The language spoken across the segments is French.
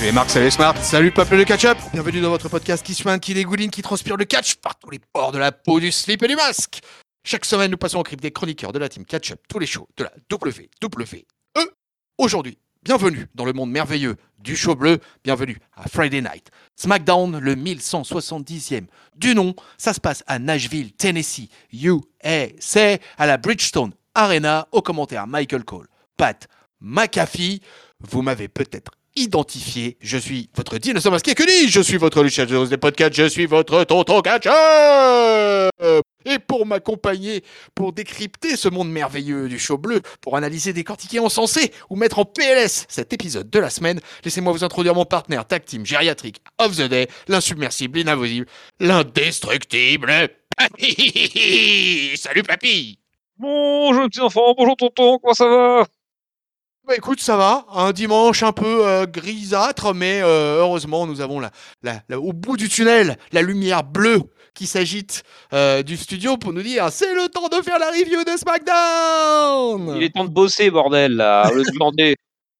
Salut les marques, salut les smart, salut le peuple de catch-up. Bienvenue dans votre podcast qui soigne, qui dégouline, qui transpire le catch par tous les pores de la peau, du slip et du masque. Chaque semaine, nous passons au crible des chroniqueurs de la team catch-up, tous les shows de la WWE. Aujourd'hui, bienvenue dans le monde merveilleux du show bleu, bienvenue à Friday Night. SmackDown, le 1170e du nom, ça se passe à Nashville, Tennessee, USA, à la Bridgestone Arena, au commentaire Michael Cole, Pat McAfee. Vous m'avez peut-être identifié, je suis votre dinosaure masqué, que dis-je ? Je suis votre Lucien Jones des podcasts, je suis votre tonton catch-up. Et pour m'accompagner, pour décrypter ce monde merveilleux du show bleu, pour analyser, décortiquer, encenser ou mettre en PLS cet épisode de la semaine, laissez-moi vous introduire mon partenaire tag team gériatrique of the day, l'insubmersible, l'invisible, l'indestructible Papy. Salut Papy. Bonjour petits enfants, bonjour tonton, comment ça va ? Bah écoute, ça va, un dimanche un peu grisâtre, mais heureusement nous avons au bout du tunnel la lumière bleue qui s'agite du studio pour nous dire c'est le temps de faire la review de SmackDown. Il est temps de bosser, bordel, là, au lieu de bander.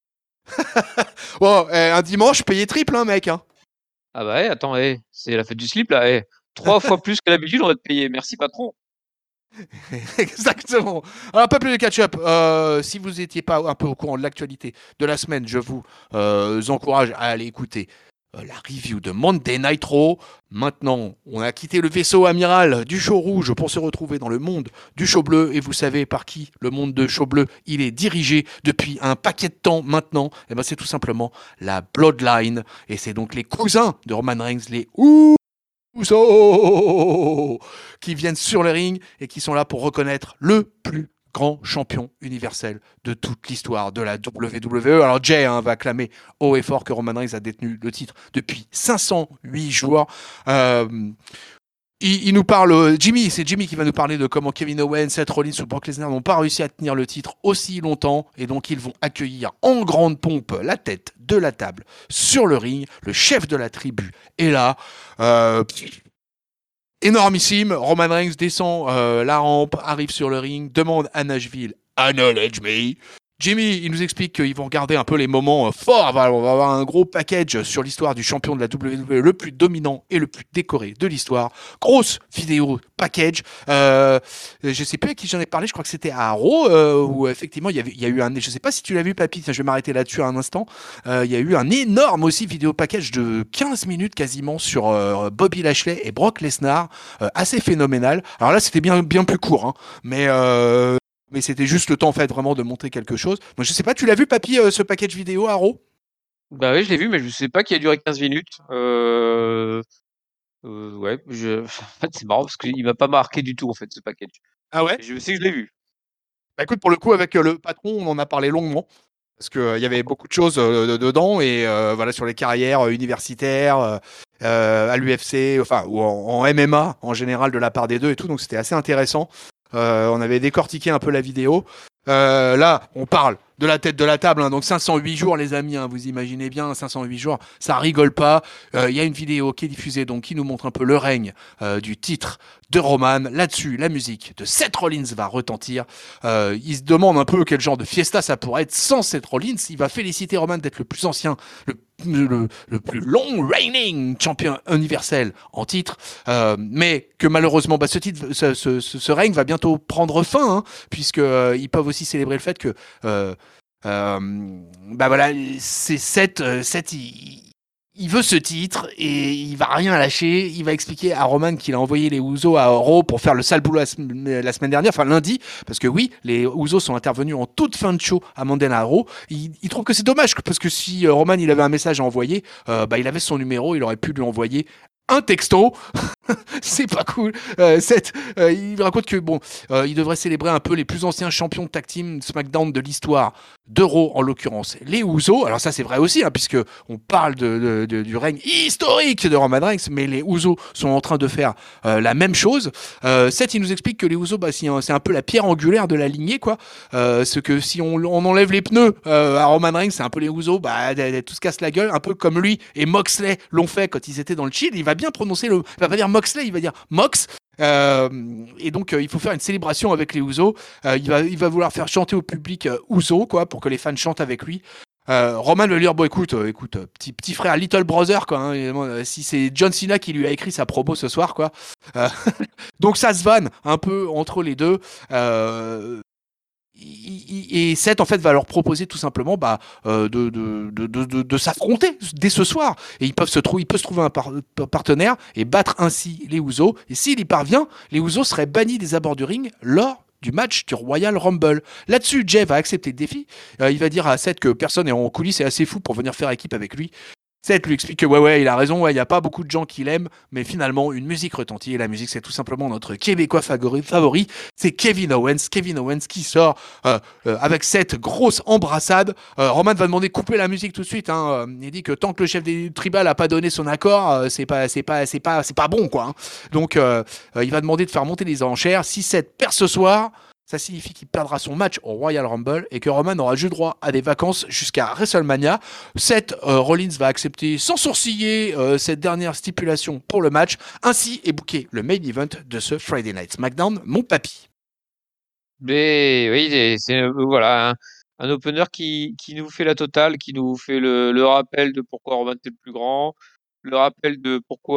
Bon, un dimanche payé triple, hein, mec. Hein. Ah bah attends, c'est la fête du slip, là, 3 fois plus que d'habitude, on va te payer, merci patron. Exactement. Alors, pas plus de catch-up. Si vous n'étiez pas un peu au courant de l'actualité de la semaine, je vous encourage à aller écouter la review de Monday Night Raw. Maintenant, on a quitté le vaisseau amiral du show rouge pour se retrouver dans le monde du show bleu. Et vous savez par qui le monde de show bleu il est dirigé depuis un paquet de temps maintenant. Et ben, c'est tout simplement la Bloodline. Et c'est donc les cousins de Roman Reigns, les Usos, qui viennent sur le ring et qui sont là pour reconnaître le plus grand champion universel de toute l'histoire de la WWE. Alors Jay va clamer haut et fort que Roman Reigns a détenu le titre depuis 508 jours. Il nous parle, c'est Jimmy qui va nous parler de comment Kevin Owens, Seth Rollins ou Brock Lesnar n'ont pas réussi à tenir le titre aussi longtemps et donc ils vont accueillir en grande pompe la tête de la table sur le ring. Le chef de la tribu est là. Énormissime, Roman Reigns descend la rampe, arrive sur le ring, demande à Nashville « Acknowledge me ». Jimmy, il nous explique qu'ils vont regarder un peu les moments forts. On va avoir un gros package sur l'histoire du champion de la WWE, le plus dominant et le plus décoré de l'histoire. Grosse vidéo package. Je sais plus à qui j'en ai parlé. Je crois que c'était à Raw où effectivement il y a eu un. Je sais pas si tu l'as vu, Papy. Je vais m'arrêter là-dessus un instant. Il y a eu un énorme aussi vidéo package de 15 minutes quasiment sur Bobby Lashley et Brock Lesnar, assez phénoménal. Alors là, c'était bien plus court, hein, mais c'était juste le temps en fait vraiment de montrer quelque chose. Moi je sais pas, tu l'as vu Papy ce package vidéo à Raw ? Bah oui, je l'ai vu, mais je sais pas qu'il a duré 15 minutes. Ouais, en fait, c'est marrant parce qu'il m'a pas marqué du tout, en fait, ce package. Ah ouais ? Je sais que je l'ai vu. Bah écoute, pour le coup avec le patron, on en a parlé longuement. Parce qu'il y avait beaucoup de choses dedans et voilà sur les carrières universitaires, à l'UFC, enfin ou en MMA en général de la part des deux et tout, donc c'était assez intéressant. On avait décortiqué un peu la vidéo. Là, on parle de la tête de la table, hein, donc 508 jours les amis, hein, vous imaginez bien, 508 jours, ça rigole pas. Y a une vidéo qui est diffusée donc qui nous montre un peu le règne du titre de Roman. Là-dessus, la musique de Seth Rollins va retentir. Il se demande un peu quel genre de fiesta ça pourrait être sans Seth Rollins. Il va féliciter Roman d'être le plus ancien, le plus long reigning champion universel en titre, mais que malheureusement ce titre, ce règne va bientôt prendre fin, hein, puisque ils peuvent aussi célébrer le fait que voilà, c'est Seth, il veut ce titre et il va rien lâcher. Il va expliquer à Roman qu'il a envoyé les Usos à Raw pour faire le sale boulot la semaine dernière, enfin lundi, parce que oui, les Usos sont intervenus en toute fin de show à Monday Night Raw. Il trouve que c'est dommage parce que si Roman il avait un message à envoyer, il avait son numéro, il aurait pu lui envoyer un texto. C'est pas cool. Il raconte que il devrait célébrer un peu les plus anciens champions de tag team SmackDown de l'histoire d'Euro, en l'occurrence les Usos. Alors ça c'est vrai aussi, hein, puisque on parle du règne historique de Roman Reigns, mais les Usos sont en train de faire la même chose. Seth il nous explique que les Usos, c'est un peu la pierre angulaire de la lignée, quoi. Ce que si on enlève les pneus à Roman Reigns, c'est un peu les Usos, tout se casse la gueule, un peu comme lui et Moxley l'ont fait quand ils étaient dans le Shield. Il va bien prononcer il va pas dire Moxley, il va dire Mox. Et donc il faut faire une célébration avec les Usos. Il va vouloir faire chanter au public Uso, quoi, pour que les fans chantent avec lui. Roman veut lui dire bon écoute petit frère Little Brother quoi, hein, et, bon, si c'est John Cena qui lui a écrit sa promo ce soir quoi. Euh, donc ça se vanne un peu entre les deux. Euh, et Seth en fait va leur proposer tout simplement de s'affronter dès ce soir et il peut se trouver un partenaire et battre ainsi les Usos et s'il y parvient les Usos seraient bannis des abords du ring lors du match du Royal Rumble. Là-dessus, Jay va accepter le défi. Il va dire à Seth que personne est en coulisses et assez fou pour venir faire équipe avec lui. Seth lui explique que ouais, il a raison, ouais, il n'y a pas beaucoup de gens qui l'aiment, mais finalement, une musique retentit, et la musique, c'est tout simplement notre Québécois favori, c'est Kevin Owens. Kevin Owens qui sort avec cette grosse embrassade. Roman va demander de couper la musique tout de suite. Hein. Il dit que tant que le chef des tribal a pas donné son accord, c'est pas bon, quoi. Hein. Donc, il va demander de faire monter les enchères. Si Seth perd ce soir, ça signifie qu'il perdra son match au Royal Rumble et que Roman aura juste droit à des vacances jusqu'à WrestleMania. Seth Rollins va accepter sans sourciller cette dernière stipulation pour le match. Ainsi est booké le main event de ce Friday Night SmackDown, mon papy. Mais oui, c'est voilà un opener qui nous fait la totale, qui nous fait le rappel de pourquoi Roman est le plus grand, le rappel de pourquoi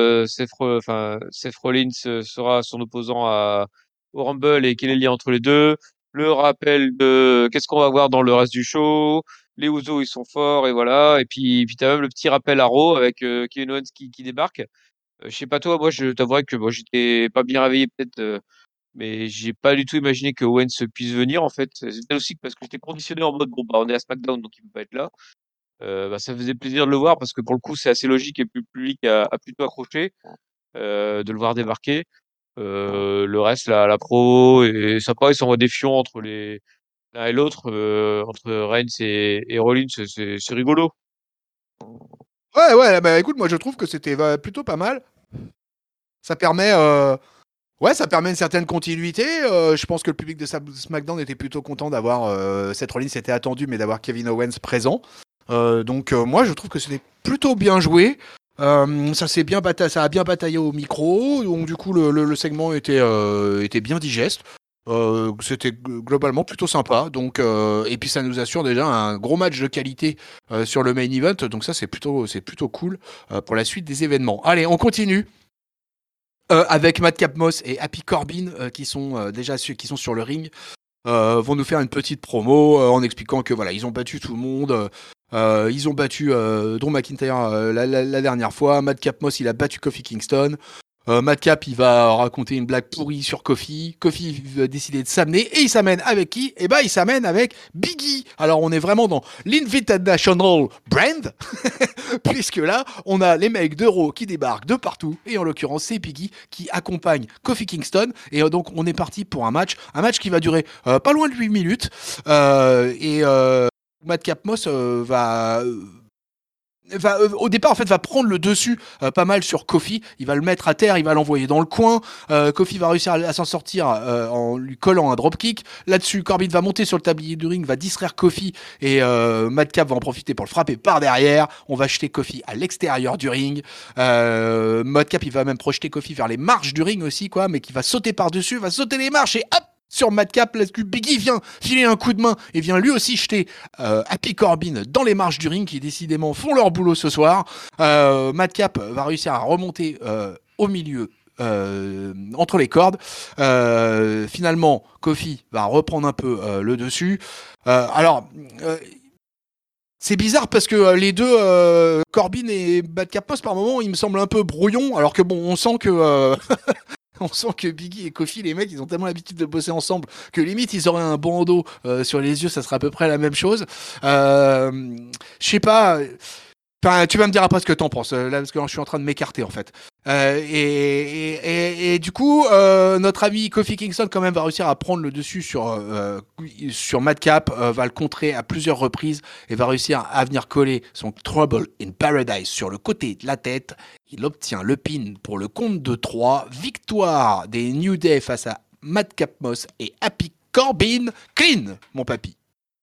Seth Rollins sera son opposant au Rumble et quel est le lien entre les deux, le rappel de qu'est-ce qu'on va voir dans le reste du show, les Usos ils sont forts et voilà, et puis t'as même le petit rappel à Raw avec Kevin Owens qui débarque. Je sais pas toi, moi je t'avouerais que moi j'étais pas bien réveillé peut-être. Mais j'ai pas du tout imaginé que Owens puisse venir en fait. C'était aussi parce que j'étais conditionné en mode bon bah on est à SmackDown donc il peut pas être là. Bah, ça faisait plaisir de le voir parce que pour le coup c'est assez logique et plus le public a plutôt accroché de le voir débarquer. Le reste la pro et sympa ils s'envoient des fions entre les l'un et l'autre entre Reigns et Rollins c'est rigolo. Ouais, bah écoute, moi je trouve que c'était plutôt pas mal. Ça permet, ça permet une certaine continuité. Je pense que le public de SmackDown était plutôt content d'avoir Seth Rollins, c'était attendu, mais d'avoir Kevin Owens présent. Donc moi je trouve que c'était plutôt bien joué. Ça a bien bataillé au micro, donc du coup le segment était bien digeste. C'était globalement plutôt sympa. Donc et puis ça nous assure déjà un gros match de qualité sur le main event. Donc ça c'est plutôt cool pour la suite des événements. Allez, on continue. Avec Madcap Moss et Happy Corbin qui sont déjà qui sont sur le ring vont nous faire une petite promo en expliquant que voilà ils ont battu tout le monde. Ils ont battu Drew McIntyre la dernière fois. Madcap Moss il a battu Kofi Kingston. Madcap il va raconter une blague pourrie sur Kofi. Kofi va décider de s'amener et il s'amène avec qui? Eh ben il s'amène avec Biggie. Alors on est vraiment dans l'Invitational Brand puisque là on a les mecs d'Euro qui débarquent de partout et en l'occurrence c'est Biggie qui accompagne Kofi Kingston et donc on est parti pour un match qui va durer pas loin de 8 minutes et Madcap Moss au départ en fait va prendre le dessus pas mal sur Kofi, il va le mettre à terre, il va l'envoyer dans le coin. Kofi va réussir à s'en sortir en lui collant un dropkick. Là-dessus, Corbin va monter sur le tablier du ring, va distraire Kofi et Madcap va en profiter pour le frapper par derrière. On va jeter Kofi à l'extérieur du ring. Madcap il va même projeter Kofi vers les marches du ring aussi quoi, mais qui va sauter par dessus, va sauter les marches et hop sur Madcap, là, Biggie vient filer un coup de main et vient lui aussi jeter Happy Corbin dans les marches du ring qui décidément font leur boulot ce soir. Madcap va réussir à remonter au milieu entre les cordes. Finalement, Kofi va reprendre un peu le dessus. Alors, c'est bizarre parce que les deux, Corbin et Madcap Moss, par moment, ils me semblent un peu brouillons, alors que bon, on sent que on sent que Biggie et Kofi, les mecs, ils ont tellement l'habitude de bosser ensemble que limite ils auraient un bandeau sur les yeux, ça serait à peu près la même chose. Je sais pas. Enfin, tu vas me dire après ce que t'en penses, là, parce que je suis en train de m'écarter, en fait. Et du coup, notre ami Kofi Kingston, quand même, va réussir à prendre le dessus sur Madcap, va le contrer à plusieurs reprises, et va réussir à venir coller son Trouble in Paradise sur le côté de la tête. Il obtient le pin pour le compte de 3. Victoire des New Day face à Madcap Moss et Happy Corbin. Clean, mon papy.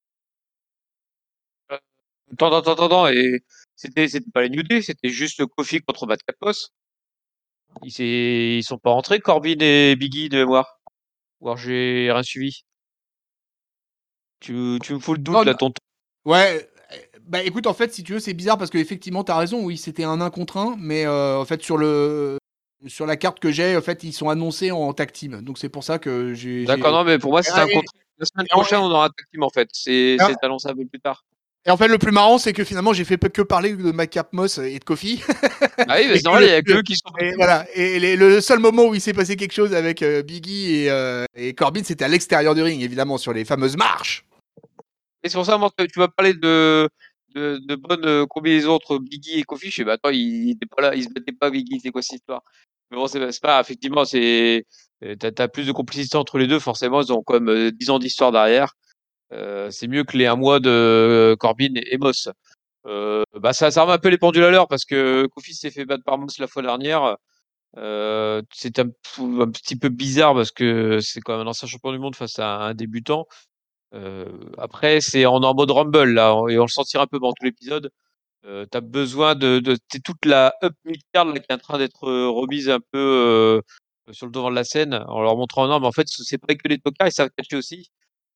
Attends, et c'était pas les New Day, c'était juste le Kofi contre Matt Capos. Ils sont pas rentrés Corbin et Biggie de mémoire. Ou alors j'ai rien suivi. Tu me fous le doute Non, là, non, tonton. ouais. Bah écoute, en fait, si tu veux, c'est bizarre parce que effectivement, t'as raison. Oui, c'était un 1 contre 1, mais en fait, sur la carte que j'ai, en fait, ils sont annoncés en tag team. Donc c'est pour ça que D'accord, non, mais pour moi, c'est un Et, contrat. La semaine et en, prochaine, on aura un tag team, en fait. C'est annoncé un peu plus tard. et en fait, le plus marrant, c'est que finalement, j'ai fait que parler de Macap Moss et de Kofi. Ah oui, mais et c'est que normal, il y a que eux qui sont et partis. voilà. Et le seul moment où il s'est passé quelque chose avec Biggie et Corbin, c'était à l'extérieur du ring, évidemment, sur les fameuses marches. Et c'est pour ça, moi, que tu vas parler de bonnes combinaisons entre Biggie et Kofi. Je sais, bah, attends, il était pas là, il se battait pas, Biggie, c'est quoi cette histoire? Mais bon, c'est pas, effectivement, t'as plus de complicité entre les deux, forcément, ils ont quand même 10 ans d'histoire derrière. C'est mieux que les un mois de Corbin et Moss. Bah, ça remet un peu les pendules à l'heure parce que Kofi s'est fait battre par Moss la fois dernière. C'est un petit peu bizarre parce que c'est quand même un ancien champion du monde face à un débutant. Après, on est en mode Rumble là, et on le sentira un peu dans tout l'épisode. T'as besoin c'est toute la up mid-card là, qui est en train d'être remise un peu sur le devant de la scène en leur montrant non, mais en fait, c'est pas que les tocards, ils savent catcher aussi.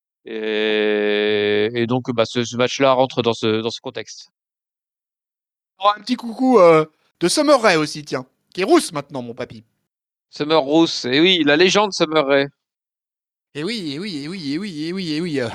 Et donc, bah, ce match-là rentre dans ce contexte. Oh, un petit coucou de Summer Rae aussi, tiens. Qui est rousse maintenant, mon papy. Summer Rose, et oui, la légende Summer Rae. Et oui, et oui, et oui, et oui, et oui, et oui.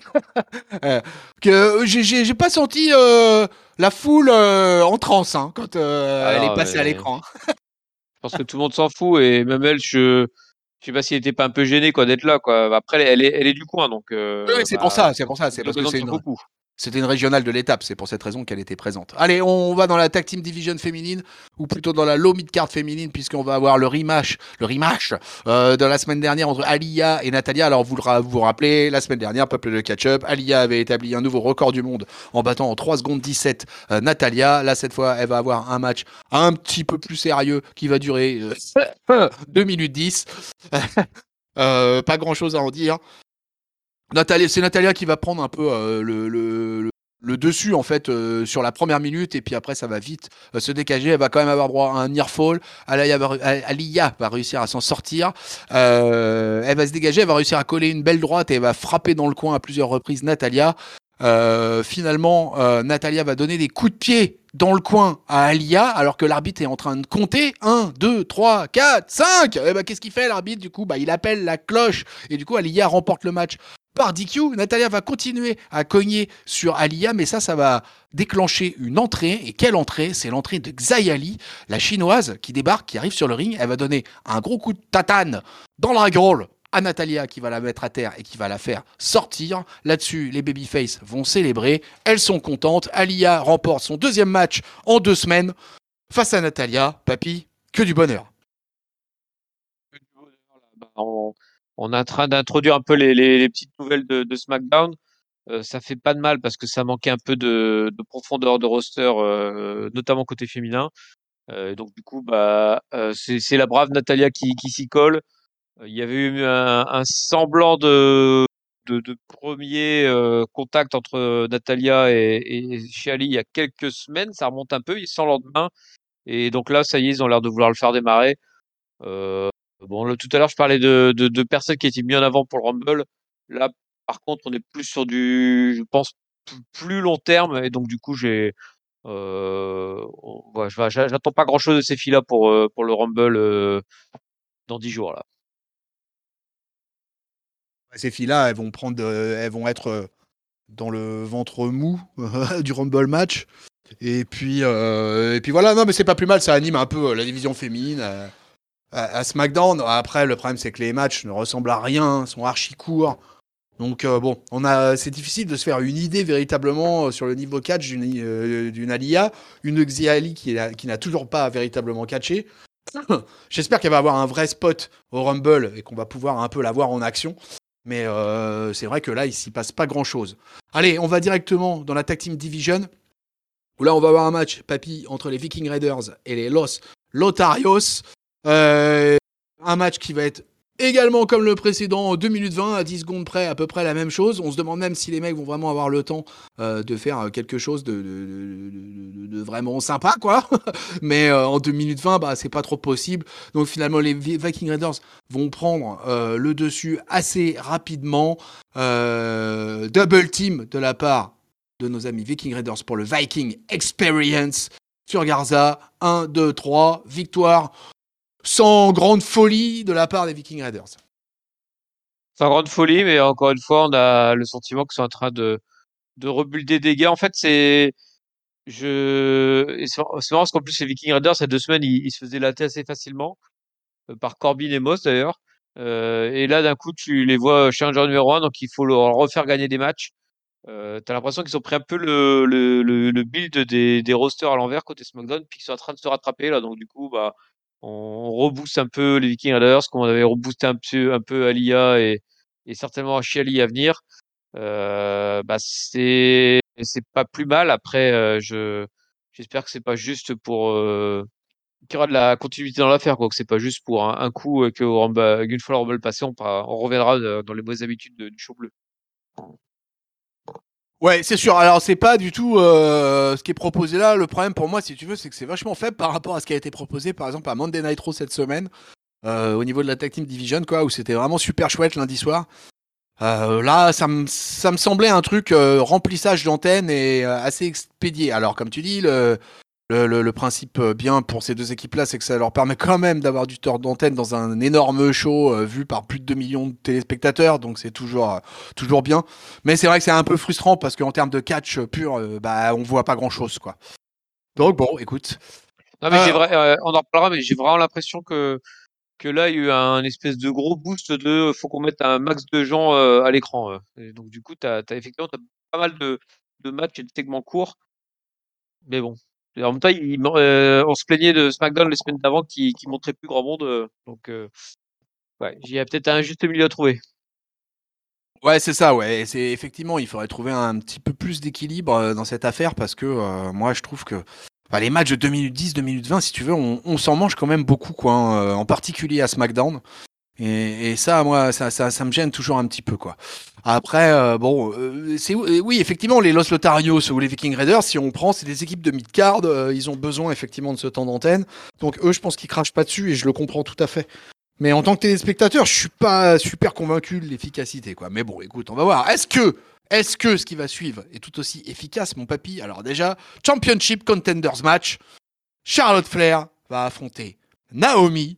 Que j'ai pas senti la foule en transe hein, quand Ah elle est non, passée à mais l'écran. je pense que tout le monde s'en fout et même elle, je sais pas s'il était pas un peu gêné quoi d'être là quoi. Après, elle est du coin donc Oui, c'est pour bah ça, c'est pour ça, ça c'est lui parce que représente beaucoup. c'était une régionale de l'étape, c'est pour cette raison qu'elle était présente. Allez, on va dans la Tag Team Division féminine, ou plutôt dans la Low Mid Card féminine, puisqu'on va avoir le rematch de la semaine dernière entre Aliyah et Natalia. Alors vous rappelez, la semaine dernière, peuple de catch-up, Aliyah avait établi un nouveau record du monde en battant en 3 secondes 17 Natalia. Là, cette fois, elle va avoir un match un petit peu plus sérieux qui va durer 2 minutes 10. Pas grand chose à en dire. C'est Natalia qui va prendre un peu le dessus en fait sur la première minute et puis après ça va vite se dégager. Elle va quand même avoir droit à un near fall. Aliyah va réussir à s'en sortir. Elle va se dégager, elle va réussir à coller une belle droite et elle va frapper dans le coin à plusieurs reprises Natalia. Finalement, Natalia va donner des coups de pied dans le coin à Aliyah alors que l'arbitre est en train de compter 1, 2, 3, 4, 5. Et bah, qu'est-ce qu'il fait l'arbitre du coup bah, il appelle la cloche et du coup Aliyah remporte le match par DQ. Natalia va continuer à cogner sur Aliyah, mais ça va déclencher une entrée. Et quelle entrée? C'est l'entrée de Xayali, la chinoise qui débarque, qui arrive sur le ring. Elle va donner un gros coup de tatane dans le ragroll à Natalia qui va la mettre à terre et qui va la faire sortir. Là-dessus, les babyface vont célébrer. Elles sont contentes. Aliyah remporte son deuxième match en 2 semaines face à Natalia. Papy, que du bonheur. Bah, on est en train d'introduire un peu les petites nouvelles de SmackDown. Ça fait pas de mal parce que ça manquait un peu de profondeur de roster, notamment côté féminin. Donc du coup, bah, c'est la brave Natalia qui s'y colle. Il y avait eu un semblant de premier contact entre Natalia et Shali il y a quelques semaines. Ça remonte un peu, sans lendemain. Et donc là, ça y est, ils ont l'air de vouloir le faire démarrer. Euh, bon, tout à l'heure, je parlais de personnes qui étaient mis en avant pour le Rumble. Là, par contre, on est plus sur je pense, plus long terme. Et donc, du coup, j'attends pas grand-chose de ces filles-là pour le Rumble dans 10 jours là. Ces filles-là, elles vont être dans le ventre mou du Rumble match. Et puis voilà, non, mais c'est pas plus mal, ça anime un peu la division féminine à SmackDown. Après, le problème, c'est que les matchs ne ressemblent à rien, sont archi courts. Donc bon, c'est difficile de se faire une idée véritablement sur le niveau catch d'une Aliyah, une Xiali qui n'a toujours pas véritablement catché. J'espère qu'elle va avoir un vrai spot au Rumble et qu'on va pouvoir un peu la voir en action. Mais c'est vrai que là, il s'y passe pas grand-chose. Allez, on va directement dans la Tag Team Division, où là, on va avoir un match, papy, entre les Viking Raiders et les Los Lotarios. Un match qui va être également comme le précédent, 2 minutes 20 à 10 secondes près, à peu près la même chose. On se demande même si les mecs vont vraiment avoir le temps de faire quelque chose de vraiment sympa, quoi. Mais en 2 minutes 20, bah, c'est pas trop possible. Donc finalement, les Viking Raiders vont prendre le dessus assez rapidement. Double team de la part de nos amis Viking Raiders pour le Viking Experience sur Garza. 1, 2, 3, victoire sans grande folie de la part des Viking Raiders. Sans grande folie, mais encore une fois, on a le sentiment qu'ils sont en train de rebuilder des dégâts. En fait, c'est marrant parce qu'en plus, les Viking Raiders, il y a 2 semaines, ils se faisaient latter assez facilement, par Corbin et Moss d'ailleurs. Et là, d'un coup, tu les vois challenger numéro 1, donc il faut leur refaire gagner des matchs. T'as l'impression qu'ils ont pris un peu le build des rosters à l'envers côté SmackDown, puis qu'ils sont en train de se rattraper là. Donc du coup, bah, on rebooste un peu les Viking Raiders, comme on avait reboosté un peu Aliyah et certainement Chiali à venir. Bah c'est pas plus mal. Après, j'espère que c'est pas juste pour qu'il y aura de la continuité dans l'affaire, quoi. Que c'est pas juste pour un coup et qu'une fois le Rumble passé, on reviendra dans les mauvaises habitudes du show bleu. Ouais, c'est sûr. Alors, c'est pas du tout ce qui est proposé là. Le problème pour moi, si tu veux, c'est que c'est vachement faible par rapport à ce qui a été proposé, par exemple, à Monday Night Raw cette semaine, au niveau de la Tag Team Division, quoi, où c'était vraiment super chouette lundi soir. Là, ça me semblait un truc remplissage d'antenne et assez expédié. Alors, comme tu dis, le principe bien pour ces deux équipes-là, c'est que ça leur permet quand même d'avoir du temps d'antenne dans un énorme show vu par plus de 2 millions de téléspectateurs, donc c'est toujours bien. Mais c'est vrai que c'est un peu frustrant parce qu'en termes de catch pur, bah on voit pas grand-chose, quoi. Donc bon, écoute. Non, mais Euh, on en reparlera, mais j'ai vraiment l'impression que là, il y a eu un espèce de gros boost faut qu'on mette un max de gens à l'écran. Et donc, du coup, effectivement, t'as pas mal de matchs et de segments courts. Mais bon. Et en même temps, on se plaignait de SmackDown les semaines d'avant qui montrait plus grand monde. Donc, ouais, il y a peut-être un juste milieu à trouver. Ouais, c'est ça, ouais. C'est effectivement, il faudrait trouver un petit peu plus d'équilibre dans cette affaire parce que moi, je trouve que les matchs de 2 minutes 10, 2 minutes 20, si tu veux, on s'en mange quand même beaucoup, quoi, hein, en particulier à SmackDown. Et ça, moi, ça me gêne toujours un petit peu, quoi. Après, bon, oui, effectivement, les Los Lotarios ou les Viking Raiders, si on prend, c'est des équipes de mid-card, ils ont besoin effectivement de ce temps d'antenne. Donc eux, je pense qu'ils crachent pas dessus et je le comprends tout à fait. Mais en tant que téléspectateur, je suis pas super convaincu de l'efficacité, quoi. Mais bon, écoute, on va voir. Est-ce que ce qui va suivre est tout aussi efficace, mon papy? Alors déjà, Championship Contenders Match. Charlotte Flair va affronter Naomi.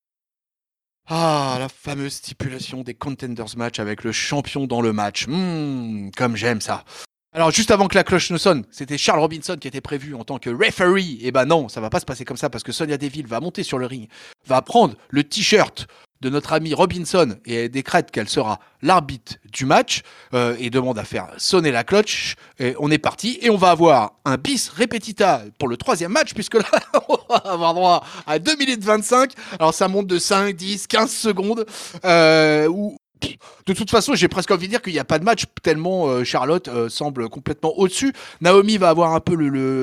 Ah, la fameuse stipulation des Contenders Match avec le champion dans le match. Comme j'aime ça. Alors, juste avant que la cloche ne sonne, c'était Charles Robinson qui était prévu en tant que referee. Et ben non, ça va pas se passer comme ça parce que Sonia Deville va monter sur le ring, va prendre le t-shirt de notre ami Robinson et elle décrète qu'elle sera l'arbitre du match et demande à faire sonner la cloche. Et on est parti et on va avoir un bis repetita pour le troisième match puisque là, on va avoir droit à 2 minutes 25. Alors, ça monte de 5, 10, 15 secondes où de toute façon, j'ai presque envie de dire qu'il n'y a pas de match tellement Charlotte semble complètement au-dessus. Naomi va avoir un peu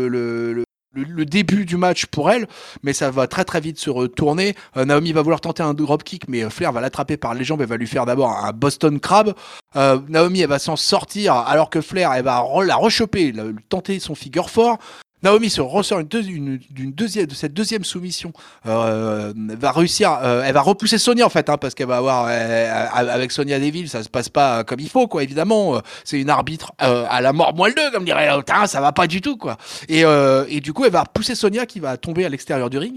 le début du match pour elle, mais ça va très très vite se retourner. Naomi va vouloir tenter un dropkick, mais Flair va l'attraper par les jambes et va lui faire d'abord un Boston Crab. Naomi, elle va s'en sortir, alors que Flair, elle va la rechoper, tenter son figure four. Naomi se ressort de cette deuxième soumission, va réussir, elle va repousser Sonia en fait, hein, parce qu'elle va avoir avec Sonia Deville, ça se passe pas comme il faut, quoi. Évidemment, c'est une arbitre à la mort moelleux, comme dirait l'autre, hein, ça va pas du tout, quoi. Et du coup, elle va pousser Sonia qui va tomber à l'extérieur du ring.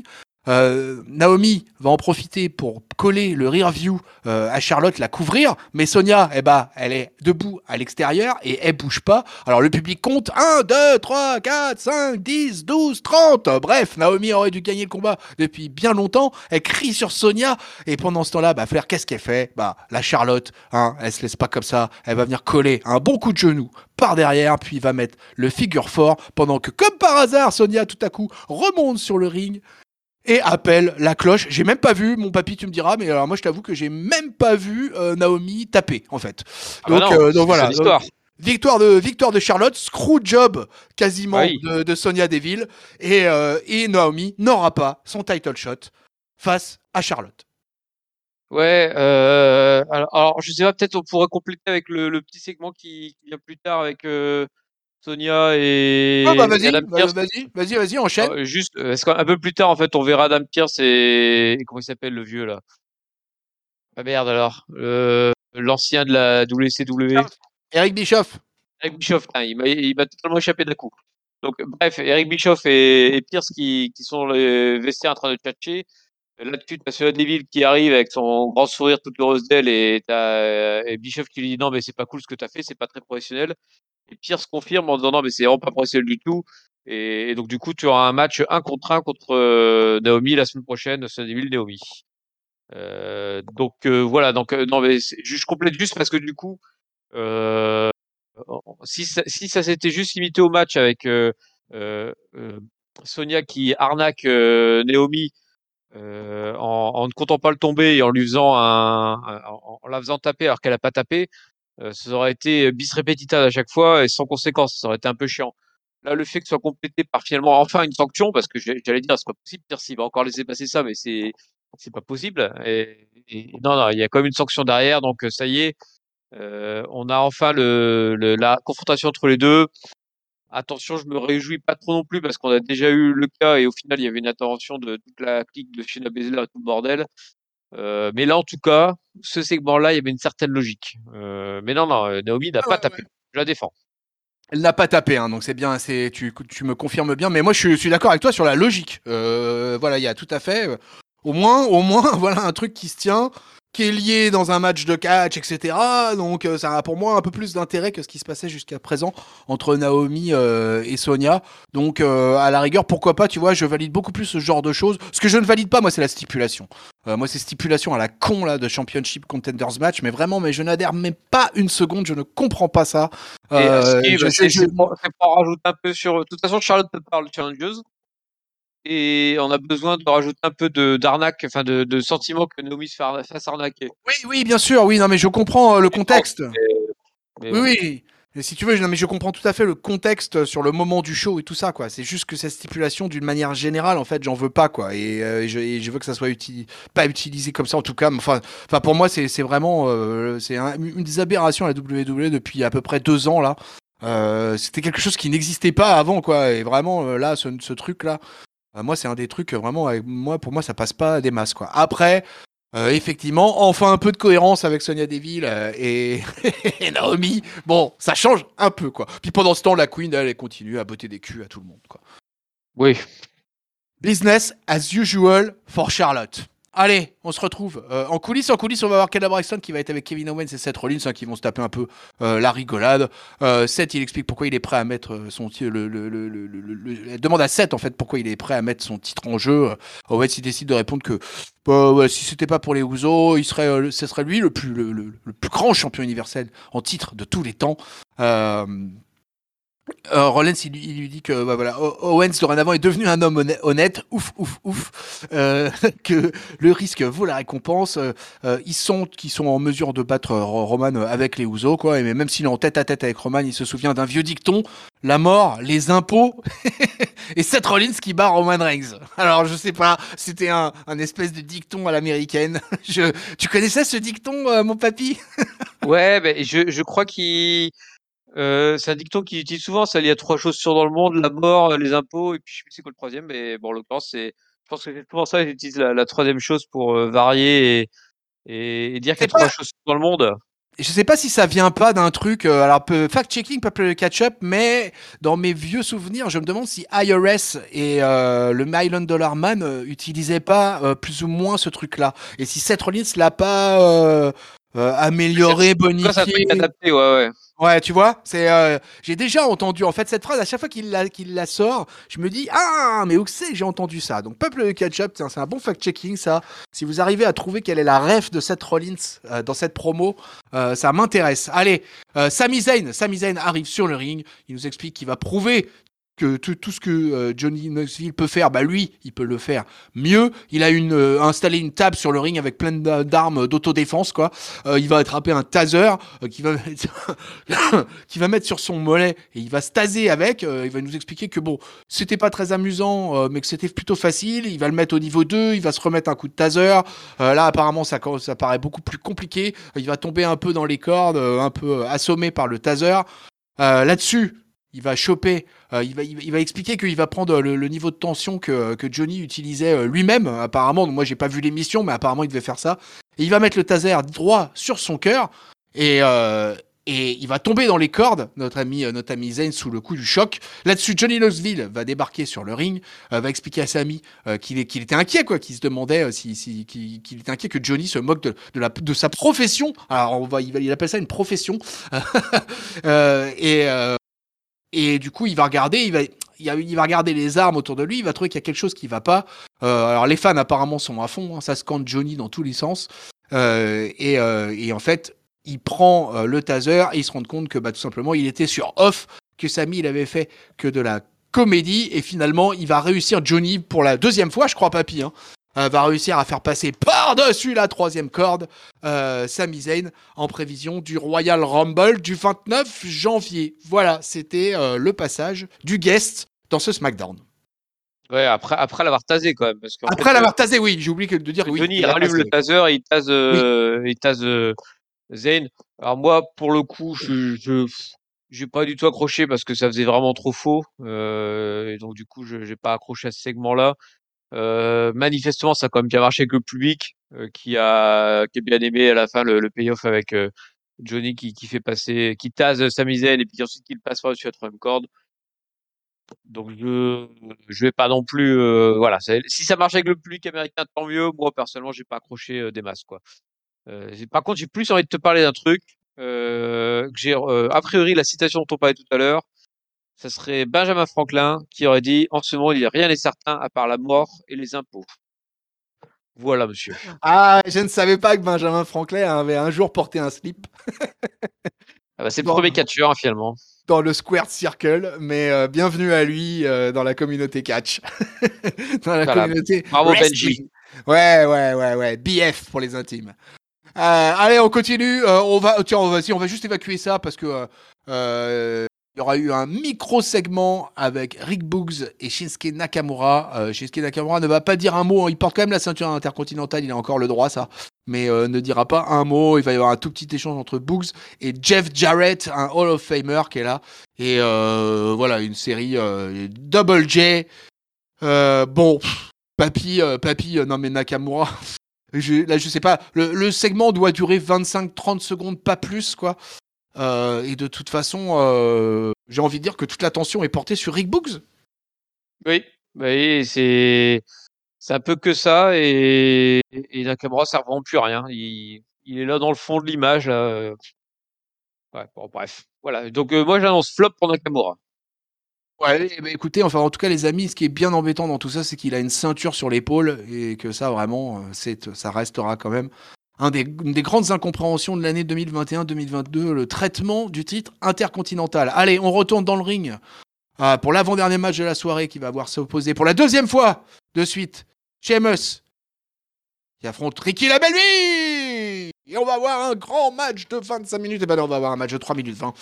Naomi va en profiter pour coller le rear view à Charlotte, la couvrir, mais Sonia, eh ben, elle est debout à l'extérieur et elle bouge pas. Alors le public compte 1, 2, 3, 4, 5, 10, 12, 30. Bref, Naomi aurait dû gagner le combat depuis bien longtemps. Elle crie sur Sonia et pendant ce temps-là, bah, Flair, qu'est-ce qu'elle fait? Bah, la Charlotte, hein, elle se laisse pas comme ça. Elle va venir coller un bon coup de genou par derrière, puis va mettre le figure fort pendant que, comme par hasard, Sonia tout à coup remonte sur le ring et appelle la cloche. J'ai même pas vu, mon papy, tu me diras, mais alors moi je t'avoue que j'ai même pas vu Naomi taper en fait. Ah bah non, Donc c'est voilà. l'histoire. Victoire de Charlotte, screw job Ah quasiment oui. de Sonia Deville et Naomi n'aura pas son title shot face à Charlotte. Ouais, alors, je sais pas, peut-être on pourrait compléter avec le petit segment qui vient plus tard avec Sonia Ah bah et Adam Pearce. vas-y, enchaîne. Juste, est-ce qu'un peu plus tard, en fait, on verra Adam Pearce et comment il s'appelle le vieux là? Ah merde alors, l'ancien de la WCW. Eric Bischoff. Eric Bischoff, il m'a totalement échappé d'un coup. Donc, bref, Eric Bischoff et Pierce qui sont les vestiaires en train de tchatcher. Là-dessus, t'as Sonia Deville qui arrive avec son grand sourire toute heureuse d'elle et Bischoff qui lui dit non, mais c'est pas cool ce que t'as fait, c'est pas très professionnel. Et Pierce confirme en disant non, mais c'est vraiment pas professionnel du tout. Et donc, du coup, tu auras un match 1 contre 1 contre Naomi la semaine prochaine, Sonia Deville, Naomi. Voilà, donc non, mais je complète juste parce que du coup, euh, si ça s'était juste limité au match avec Sonia qui arnaque Naomi en ne comptant pas le tomber et en lui faisant en la faisant taper alors qu'elle a pas tapé, ça aurait été bis repetita à chaque fois et sans conséquence, ça aurait été un peu chiant. Là, le fait que ce soit complété par finalement enfin une sanction, parce que j'allais dire c'est pas possible, Pierce il va encore laisser passer ça, mais c'est pas possible. Et non, non, il y a quand même une sanction derrière, donc ça y est, on a enfin la confrontation entre les deux. Attention, je me réjouis pas trop non plus parce qu'on a déjà eu le cas et au final il y avait une intervention de toute la clique de Shayna Baszler et tout le bordel. Mais là en tout cas, ce segment-là, il y avait une certaine logique. Mais non, non, Naomi n'a Ah pas ouais, ouais. tapé. Je la défends. Elle n'a pas tapé, hein, donc c'est bien, tu me confirmes bien, mais moi je suis d'accord avec toi sur la logique. Voilà, il y a tout à fait. Au moins, voilà un truc qui se tient, qui est lié dans un match de catch, etc. Donc ça a pour moi un peu plus d'intérêt que ce qui se passait jusqu'à présent entre Naomi et Sonia. Donc à la rigueur, pourquoi pas, tu vois, je valide beaucoup plus ce genre de choses. Ce que je ne valide pas, moi, c'est la stipulation. Moi, c'est stipulation à la con là de Championship Contenders Match, mais vraiment, mais je n'adhère même pas une seconde, je ne comprends pas ça. Et si, bah, Je, je... c'est pour rajouter un peu sur. De toute façon, Charlotte parle challengeuse et on a besoin de rajouter un peu de d'arnaque, enfin de sentiment que Naomi fasse arnaquer. Oui, oui, bien sûr, oui, non, mais je comprends le contexte. Mais Oui, bon. oui. Et si tu veux, non, mais je comprends tout à fait le contexte sur le moment du show et tout ça, quoi. C'est juste que cette stipulation, d'une manière générale, en fait, j'en veux pas, quoi. Et je veux que ça soit pas utilisé comme ça, en tout cas. Enfin, pour moi, c'est vraiment, une des aberrations à la WWE depuis à peu près 2 ans là. C'était quelque chose qui n'existait pas avant, quoi. Et vraiment, là, ce truc-là, moi, c'est un des trucs vraiment, moi, pour moi, ça passe pas des masses, quoi. Après. Effectivement, enfin un peu de cohérence avec Sonia Deville et Naomi. Bon, ça change un peu, quoi. Puis pendant ce temps, la Queen, elle continue à botter des culs à tout le monde, quoi. Oui. Business as usual for Charlotte. Allez, on se retrouve en coulisses. En coulisses, on va voir Kayla Braxton qui va être avec Kevin Owens et Seth Rollins qui vont se taper un peu la rigolade. Seth, il explique pourquoi il est prêt à mettre son titre. Elle demande à Seth en fait pourquoi il est prêt à mettre son titre en jeu. Owens, il décide de répondre que ouais, si c'était pas pour les Usos, ce serait lui le plus grand champion universel en titre de tous les temps. Euh, Rollins, il lui dit que bah, voilà, Owens dorénavant est devenu un homme honnête, ouf, ouf, ouf, que le risque vaut la récompense. Ils sont en mesure de battre Roman avec les Usos, quoi. Et même s'il est en tête à tête avec Roman, il se souvient d'un vieux dicton la mort, les impôts, et Seth Rollins qui bat Roman Reigns. Alors je sais pas, c'était un espèce de dicton à l'américaine. Tu connaissais ce dicton, mon papy? Ouais, ben je crois qu'il c'est un dicton qu'il utilise souvent, ça, il y a 3 choses sûres dans le monde, la mort, les impôts, et puis je sais plus c'est quoi le troisième, mais bon, en l'occurrence, je pense que c'est souvent ça, ils utilisent la troisième chose pour varier et dire qu'il y a C'est 3 pas, choses sûres dans le monde. je sais pas si ça vient pas d'un truc. Alors, fact-checking peut le catch-up, mais dans mes vieux souvenirs, je me demande si IRS et le Million Dollar Man utilisaient pas plus ou moins ce truc-là. Et si Seth Rollins l'a pas amélioré, En tout cas, c'est un truc bonifié. adapté, ouais, ouais. Ouais, tu vois, j'ai déjà entendu en fait cette phrase à chaque fois qu'il la sort, je me dis ah mais où c'est que j'ai entendu ça. Donc Peuple de Ketchup, c'est un bon fact-checking ça. Si vous arrivez à trouver quelle est la ref de Seth Rollins dans cette promo, ça m'intéresse. Allez, Sami Zayn arrive sur le ring, il nous explique qu'il va prouver que tout ce que Johnny Knoxville peut faire, bah lui, il peut le faire mieux. Il a installé une table sur le ring avec plein d'armes d'autodéfense, quoi. Il va attraper un taser qui va mettre sur son mollet et il va se taser avec. Il va nous expliquer que bon, c'était pas très amusant, mais que c'était plutôt facile. Il va le mettre au niveau 2, il va se remettre un coup de taser. Là, apparemment, ça paraît beaucoup plus compliqué. Il va tomber un peu dans les cordes, un peu assommé par le taser. Là-dessus, il va choper, il va expliquer qu'il va prendre le niveau de tension que Johnny utilisait lui-même, apparemment. Donc moi, j'ai pas vu l'émission, mais apparemment, il devait faire ça. Et il va mettre le taser droit sur son cœur. Et et il va tomber dans les cordes, notre ami Zayn, sous le coup du choc. Là-dessus, Johnny Knoxville va débarquer sur le ring, va expliquer à Sami qu'il était inquiet, quoi, qu'il se demandait qu'il était inquiet que Johnny se moque de sa profession. Alors, il appelle ça une profession. Euh, et, euh, et du coup, il va regarder, il va regarder les armes autour de lui, il va trouver qu'il y a quelque chose qui va pas. Alors, les fans apparemment sont à fond, hein, ça scande Johnny dans tous les sens. Et en fait, il prend le taser et il se rend compte que tout simplement, il était sur off, que Sami il avait fait que de la comédie et finalement, il va réussir Johnny pour la deuxième fois, je crois, papy. Hein, va réussir à faire passer par-dessus la troisième corde Sami Zayn en prévision du Royal Rumble du 29 janvier. Voilà, c'était le passage du guest dans ce SmackDown. Ouais, après l'avoir tasé quand même, parce qu'en fait, Après l'avoir tasé, oui, j'ai oublié de dire oui, Johnny il il l'a rallume tasé. le Oui. taser, Oui. il tase Zayn. Alors moi, pour le coup, j'ai pas du tout accroché parce que ça faisait vraiment trop faux. Et donc du coup, j'ai pas accroché à ce segment-là. Manifestement, ça a quand même bien marché avec le public, qui a bien aimé à la fin le payoff avec Johnny qui fait passer, qui tase Sami Zayn et puis ensuite qui le passe par-dessus la troisième corde. Donc je vais pas non plus, voilà. Si ça marche avec le public américain, tant mieux. Moi personnellement, j'ai pas accroché des masses quoi. Par contre, j'ai plus envie de te parler d'un truc que j'ai a priori la citation dont on parlait tout à l'heure. Ça serait Benjamin Franklin qui aurait dit: En ce monde, il n'y a rien n'est certain à part la mort et les impôts. Voilà, monsieur. Ah, je ne savais pas que Benjamin Franklin avait un jour porté un slip Ah bah, c'est le dans, premier catcheur, hein, finalement. dans le Squared Circle, mais bienvenue à lui dans la communauté catch, dans la Voilà. communauté Bravo, Benji. wrestling. Ouais, ouais, ouais, ouais, BF pour les intimes. Allez, on continue. Tiens, on va juste évacuer ça parce que il y aura eu un micro segment avec Rick Boogs et Shinsuke Nakamura. Shinsuke Nakamura ne va pas dire un mot. Il porte quand même la ceinture intercontinentale. Il a encore le droit, ça. Mais ne dira pas un mot. Il va y avoir un tout petit échange entre Boogs et Jeff Jarrett, un Hall of Famer qui est là. Et voilà, une série Double J. Bon, papy, non mais Nakamura. Là, je sais pas. Le segment doit durer 25-30 secondes, pas plus, quoi. Et de toute façon, j'ai envie de dire que toute l'attention est portée sur Rick Boogs. Oui, bah oui, c'est un peu que ça et Nakamura, ça ne revend plus rien. Il est là dans le fond de l'image là. Ouais, bon, bref, voilà. Donc moi, j'annonce flop pour Nakamura. Ouais, bah, écoutez, enfin, en tout cas, les amis, ce qui est bien embêtant dans tout ça, c'est qu'il a une ceinture sur l'épaule et que ça, vraiment, ça restera quand même une des grandes incompréhensions de l'année 2021-2022, le traitement du titre intercontinental. Allez, on retourne dans le ring pour l'avant-dernier match de la soirée qui va avoir s'opposer pour la deuxième fois de suite. Sheamus qui affronte Ricky Labelli. Et on va avoir un grand match de 25 minutes. Et ben non, on va avoir un match de 3 minutes 20.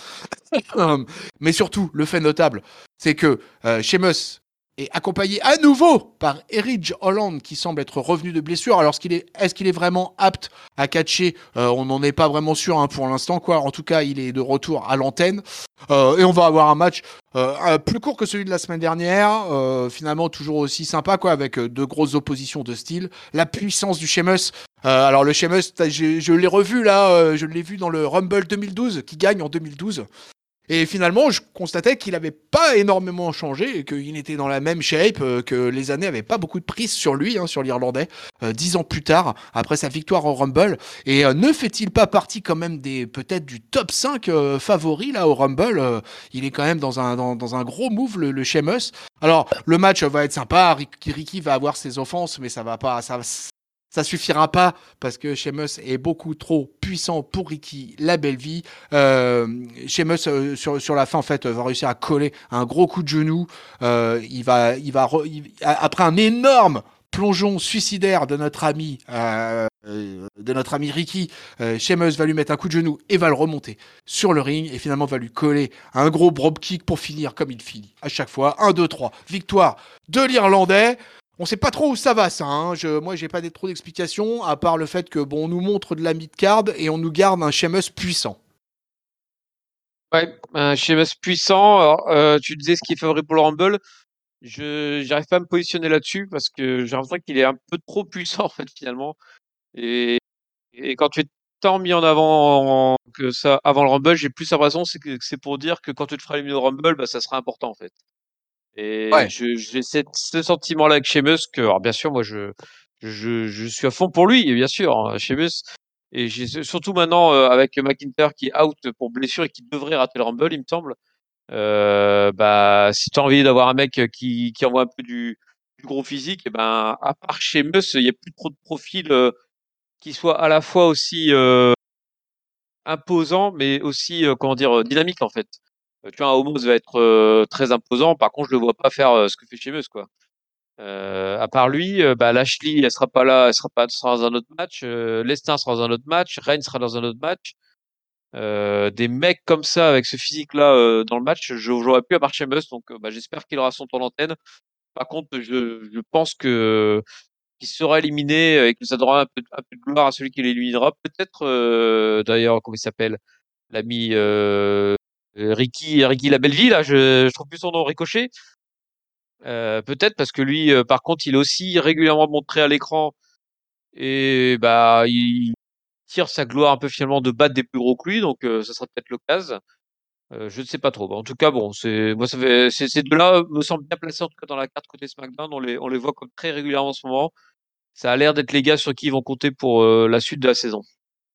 Mais surtout, le fait notable, c'est que Sheamus est accompagné à nouveau par Erich Holland qui semble être revenu de blessure. Alors, est-ce qu'il est vraiment apte à catcher On n'en est pas vraiment sûr hein, pour l'instant. Quoi. En tout cas, il est de retour à l'antenne. Et on va avoir un match plus court que celui de la semaine dernière. Finalement, toujours aussi sympa, quoi, avec deux grosses oppositions de style. La puissance du Sheamus. Alors, le Sheamus, je l'ai revu là, je l'ai vu dans le Rumble 2012, qui gagne en 2012. Et finalement, je constatais qu'il n'avait pas énormément changé et qu'il était dans la même shape, que les années n'avaient pas beaucoup de prise sur lui, hein, sur l'Irlandais, 10 ans plus tard, après sa victoire au Rumble. Et ne fait-il pas partie quand même peut-être du top 5 favoris là au Rumble Il est quand même dans un gros move, le Sheamus. Alors, le match va être sympa, Ricky va avoir ses offenses, mais ça va pas, ça suffira pas parce que Sheamus est beaucoup trop puissant pour Ricky la belle vie. Sheamus sur la fin en fait va réussir à coller un gros coup de genou. Après un énorme plongeon suicidaire de notre ami Ricky, Sheamus va lui mettre un coup de genou et va le remonter sur le ring et finalement va lui coller un gros drop kick pour finir comme il finit à chaque fois. 1, 2, 3. Victoire de l'Irlandais. On sait pas trop où ça va, ça. Hein. Moi, j'ai pas trop d'explications, à part le fait que bon, on nous montre de la mid-card et on nous garde un Sheamus puissant. Ouais, un Sheamus puissant. Alors, tu disais ce qui est favori pour le Rumble. J'arrive pas à me positionner là-dessus parce que j'ai l'impression qu'il est un peu trop puissant en fait finalement. Et, et quand tu es tant mis en avant que ça avant le Rumble. J'ai plus l'impression que c'est pour dire que quand tu te feras éliminer au Rumble, bah, ça sera important en fait. Et Ouais. j'ai ce sentiment-là avec Sheamus que, alors bien sûr, moi je suis à fond pour lui, bien sûr, hein, Sheamus. Et j'ai surtout maintenant avec McIntyre qui est out pour blessure et qui devrait rater le Rumble, il me semble. Bah, si tu as envie d'avoir un mec qui envoie un peu du gros physique, et ben, à part Sheamus, il y a plus trop de profils qui soient à la fois aussi imposants, mais aussi, comment dire, dynamiques en fait. Tu vois, un Homos va être très imposant. Par contre, je le vois pas faire ce que fait Sheamus, quoi. À part lui, bah, Lashley, elle sera pas là, elle sera dans un autre match. Lesnar sera dans un autre match. Reigns sera dans un autre match. Des mecs comme ça, avec ce physique-là, dans le match, j'aurais pu à part Sheamus. Donc, bah, j'espère qu'il aura son temps d'antenne. Par contre, je pense que qu'il sera éliminé et que ça donnera un peu de gloire à celui qui l'éliminera. Peut-être, d'ailleurs, comment il s'appelle? L'ami Ricky la Belleville, là, je trouve plus son nom, Ricochet. Peut-être parce que lui, par contre, il est aussi régulièrement montré à l'écran et bah il tire sa gloire un peu finalement de battre des plus gros que lui, donc ça sera peut-être l'occasion. Je ne sais pas trop. En tout cas, bon, c'est moi ça fait ces deux-là me semblent bien placés en tout cas dans la carte côté SmackDown. On les voit comme très régulièrement en ce moment. Ça a l'air d'être les gars sur qui ils vont compter pour la suite de la saison.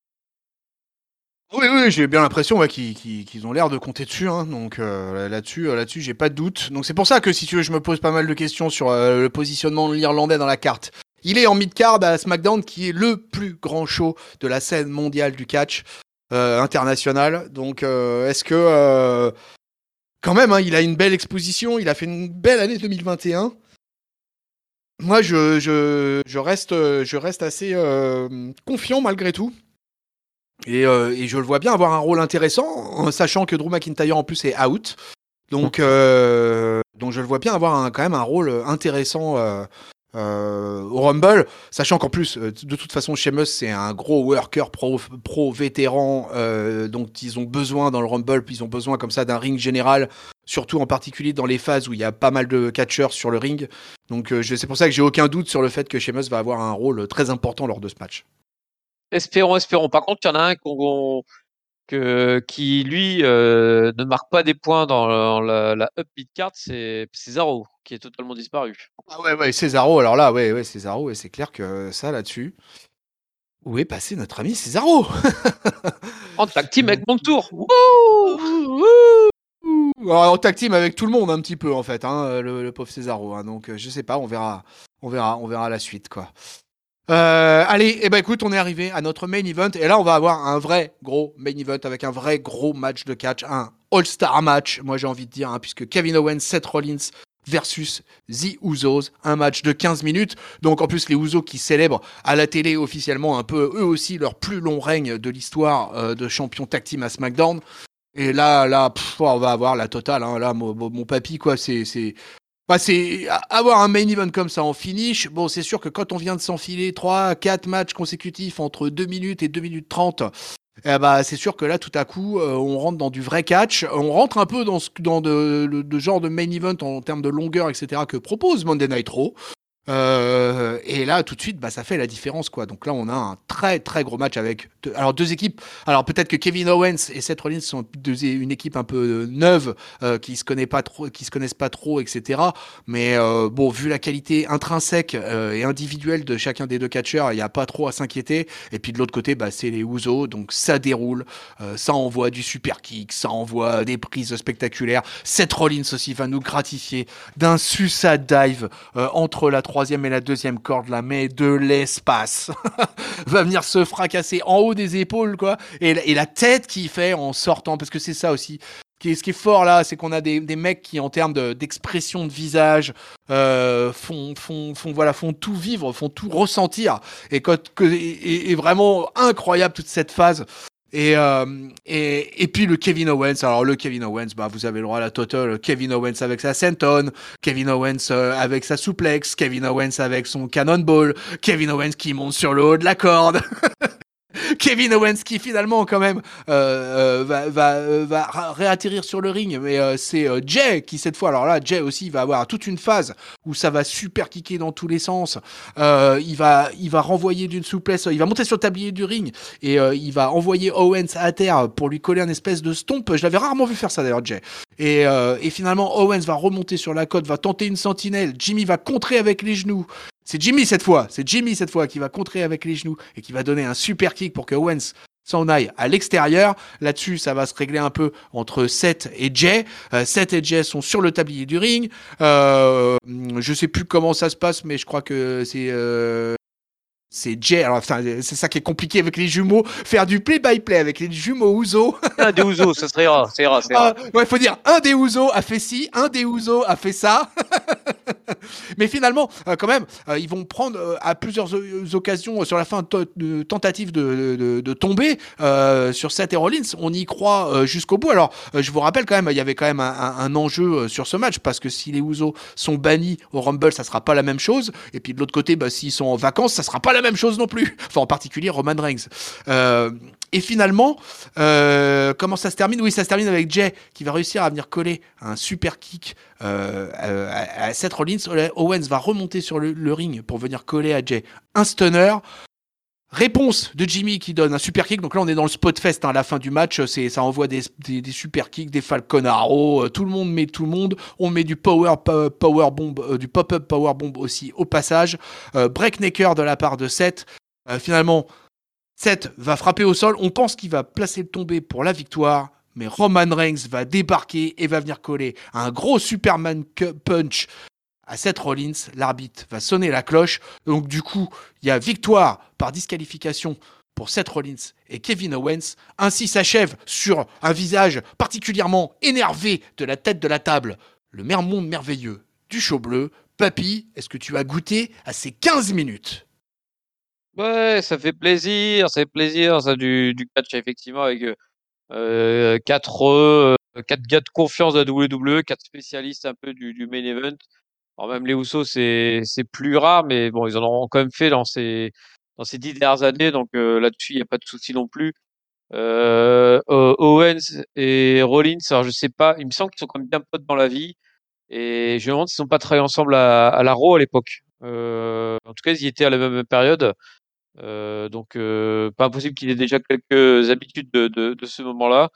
Oui, oui, j'ai bien l'impression ouais, qu'ils ont l'air de compter dessus, hein, donc là-dessus, j'ai pas de doute. Donc c'est pour ça que si tu veux, je me pose pas mal de questions sur le positionnement de l'Irlandais dans la carte. Il est en mid-card à SmackDown, qui est le plus grand show de la scène mondiale du catch international. Donc est-ce que quand même, hein, il a une belle exposition, il a fait une belle année 2021. Moi, je reste assez confiant malgré tout. Et je le vois bien avoir un rôle intéressant, en sachant que Drew McIntyre en plus est out. Donc je le vois bien avoir quand même un rôle intéressant au Rumble, sachant qu'en plus, de toute façon, Sheamus c'est un gros worker pro vétéran, donc ils ont besoin dans le Rumble, puis ils ont besoin comme ça d'un ring général, surtout en particulier dans les phases où il y a pas mal de catcheurs sur le ring. Donc c'est pour ça que j'ai aucun doute sur le fait que Sheamus va avoir un rôle très important lors de ce match. Espérons, espérons. Par contre, il y en a un qui lui ne marque pas des points dans la up mid card, c'est Cesaro qui est totalement disparu. Ah ouais, ouais, Cesaro, alors là, ouais, ouais, Cesaro, et c'est clair que ça, là-dessus, où est passé notre ami Cesaro? En tag team avec mon tour. Wouh! Alors, en tag team avec tout le monde, un petit peu, en fait, hein, le pauvre Cesaro, hein, donc je sais pas, on verra la suite, quoi. Allez, eh ben écoute, on est arrivé à notre main event, et là, on va avoir un vrai gros main event avec un vrai gros match de catch, un All-Star match, moi j'ai envie de dire, hein, puisque Kevin Owens, Seth Rollins versus The Usos, un match de 15 minutes. Donc en plus les Usos qui célèbrent à la télé officiellement un peu eux aussi leur plus long règne de l'histoire de champion tag team à SmackDown. Et là, on va avoir la totale. Hein. Là, mon papy, quoi, c'est avoir un main event comme ça en finish. Bon, c'est sûr que quand on vient de s'enfiler 3-4 matchs consécutifs entre 2 minutes et 2 minutes 30, eh bah, c'est sûr que là, tout à coup, on rentre dans du vrai catch. On rentre un peu dans de genre de main event en termes de longueur, etc., que propose Monday Night Raw. Et là, tout de suite, bah, ça fait la différence, quoi. Donc là, on a un très très gros match avec deux équipes. Alors peut-être que Kevin Owens et Seth Rollins sont une équipe un peu neuve, qui se connaissent pas trop, etc. Mais bon, vu la qualité intrinsèque et individuelle de chacun des deux catcheurs, il n'y a pas trop à s'inquiéter. Et puis de l'autre côté, bah, c'est les Usos, donc ça déroule, ça envoie du super kick, ça envoie des prises spectaculaires. Seth Rollins aussi va nous gratifier d'un suicide dive entre la troisième et la deuxième corde là, mais de l'espace. Va venir se fracasser en haut des épaules, quoi. Et la tête qu'il fait en sortant, parce que c'est ça aussi. Ce qui est fort là, c'est qu'on a des mecs qui, en termes d'expression de visage, font tout vivre, font tout ressentir. Et vraiment incroyable toute cette phase. Et puis le Kevin Owens. Alors le Kevin Owens, bah vous avez le droit à la totale. Kevin Owens avec sa senton, Kevin Owens avec sa suplex, Kevin Owens avec son cannonball, Kevin Owens qui monte sur le haut de la corde. Kevin Owens qui finalement quand même va réatterrir sur le ring, mais c'est Jay qui cette fois, alors là Jay aussi va avoir toute une phase où ça va super kicker dans tous les sens. Il va renvoyer d'une souplesse, il va monter sur le tablier du ring et il va envoyer Owens à terre pour lui coller un espèce de stomp. Je l'avais rarement vu faire ça d'ailleurs, Jay. Et finalement Owens va remonter sur la côte, va tenter une sentinelle. Jimmy va contrer avec les genoux. C'est Jimmy cette fois qui va contrer avec les genoux et qui va donner un super kick pour que Owens s'en aille à l'extérieur. Là-dessus, ça va se régler un peu entre Seth et Jay. Seth et Jay sont sur le tablier du ring. Je sais plus comment ça se passe, mais je crois que c'est Jay. Alors, enfin, c'est ça qui est compliqué avec les jumeaux. Faire du play-by-play avec les jumeaux Uso. Un des Usos, ça serait rare, c'est rare. Ouais, faut dire, un des Uso a fait ci, un des Uso a fait ça. Mais finalement, quand même, ils vont prendre à plusieurs occasions sur la fin de tentative de tomber sur Seth et Rollins. On y croit jusqu'au bout. Alors, je vous rappelle quand même, il y avait quand même un enjeu sur ce match parce que si les Usos sont bannis au Rumble, ça sera pas la même chose. Et puis de l'autre côté, s'ils sont en vacances, ça sera pas la même chose non plus. Enfin, en particulier Roman Reigns. Et finalement, comment ça se termine? Oui, ça se termine avec Jay qui va réussir à venir coller un super kick à Seth Rollins. Owens va remonter sur le ring pour venir coller à Jay un stunner. Réponse de Jimmy qui donne un super kick. Donc là, on est dans le spot fest à la fin du match. Ça envoie des super kicks, des Falcon Arrow. Tout le monde met tout le monde. On met du power bomb, du pop-up power bomb aussi au passage. Breaknecker de la part de Seth. Finalement, Seth va frapper au sol. On pense qu'il va placer le tombé pour la victoire. Mais Roman Reigns va débarquer et va venir coller un gros Superman punch à Seth Rollins. L'arbitre va sonner la cloche. Donc du coup, il y a victoire par disqualification pour Seth Rollins et Kevin Owens. Ainsi s'achève sur un visage particulièrement énervé de la tête de la table le monde merveilleux du show bleu. Papy, est-ce que tu as goûté à ces 15 minutes? Ouais, ça fait plaisir, ça du catch effectivement avec quatre gars de confiance de la WWE, quatre spécialistes un peu du main event. Alors même les Usos, c'est plus rare, mais bon, ils en auront quand même fait dans ces 10 dernières années, donc là-dessus, il n'y a pas de souci non plus. Owens et Rollins, alors je sais pas, il me semble qu'ils sont quand même bien potes dans la vie, et je me demande s'ils n'ont pas travaillé ensemble à la Raw à l'époque. En tout cas, ils y étaient à la même période. Donc, pas impossible qu'il ait déjà quelques habitudes de ce moment-là.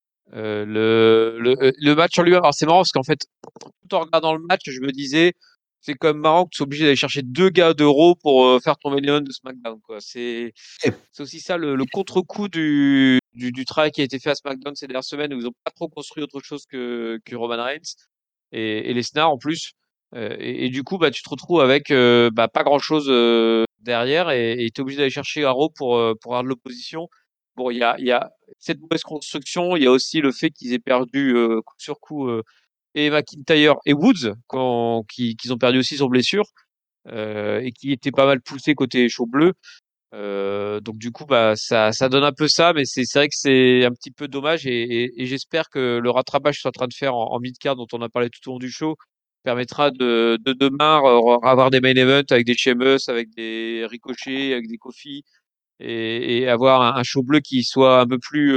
Le match en lui-même, alors c'est marrant parce qu'en fait, tout en regardant le match, je me disais, c'est quand même marrant que tu sois obligé d'aller chercher deux gars d'Euro pour faire ton main event de SmackDown, quoi. C'est aussi ça le contre-coup du travail qui a été fait à SmackDown ces dernières semaines où ils ont pas trop construit autre chose que Roman Reigns et Lesnar en plus. Et du coup, tu te retrouves avec pas grand-chose derrière et tu es obligé d'aller chercher Arrow pour avoir de l'opposition. Bon, il y a cette mauvaise construction. Il y a aussi le fait qu'ils aient perdu coup sur coup et McIntyre et Woods qu'ils ont perdu aussi sur blessure et qui étaient pas mal poussés côté chaud bleu. Donc du coup, ça donne un peu ça, mais c'est vrai que c'est un petit peu dommage et j'espère que le rattrapage qu'ils sont en train de faire en mid-card dont on a parlé tout au long du show permettra de demain avoir des main events avec des Sheamus, avec des Ricochet, avec des Kofi et avoir un show bleu qui soit un peu plus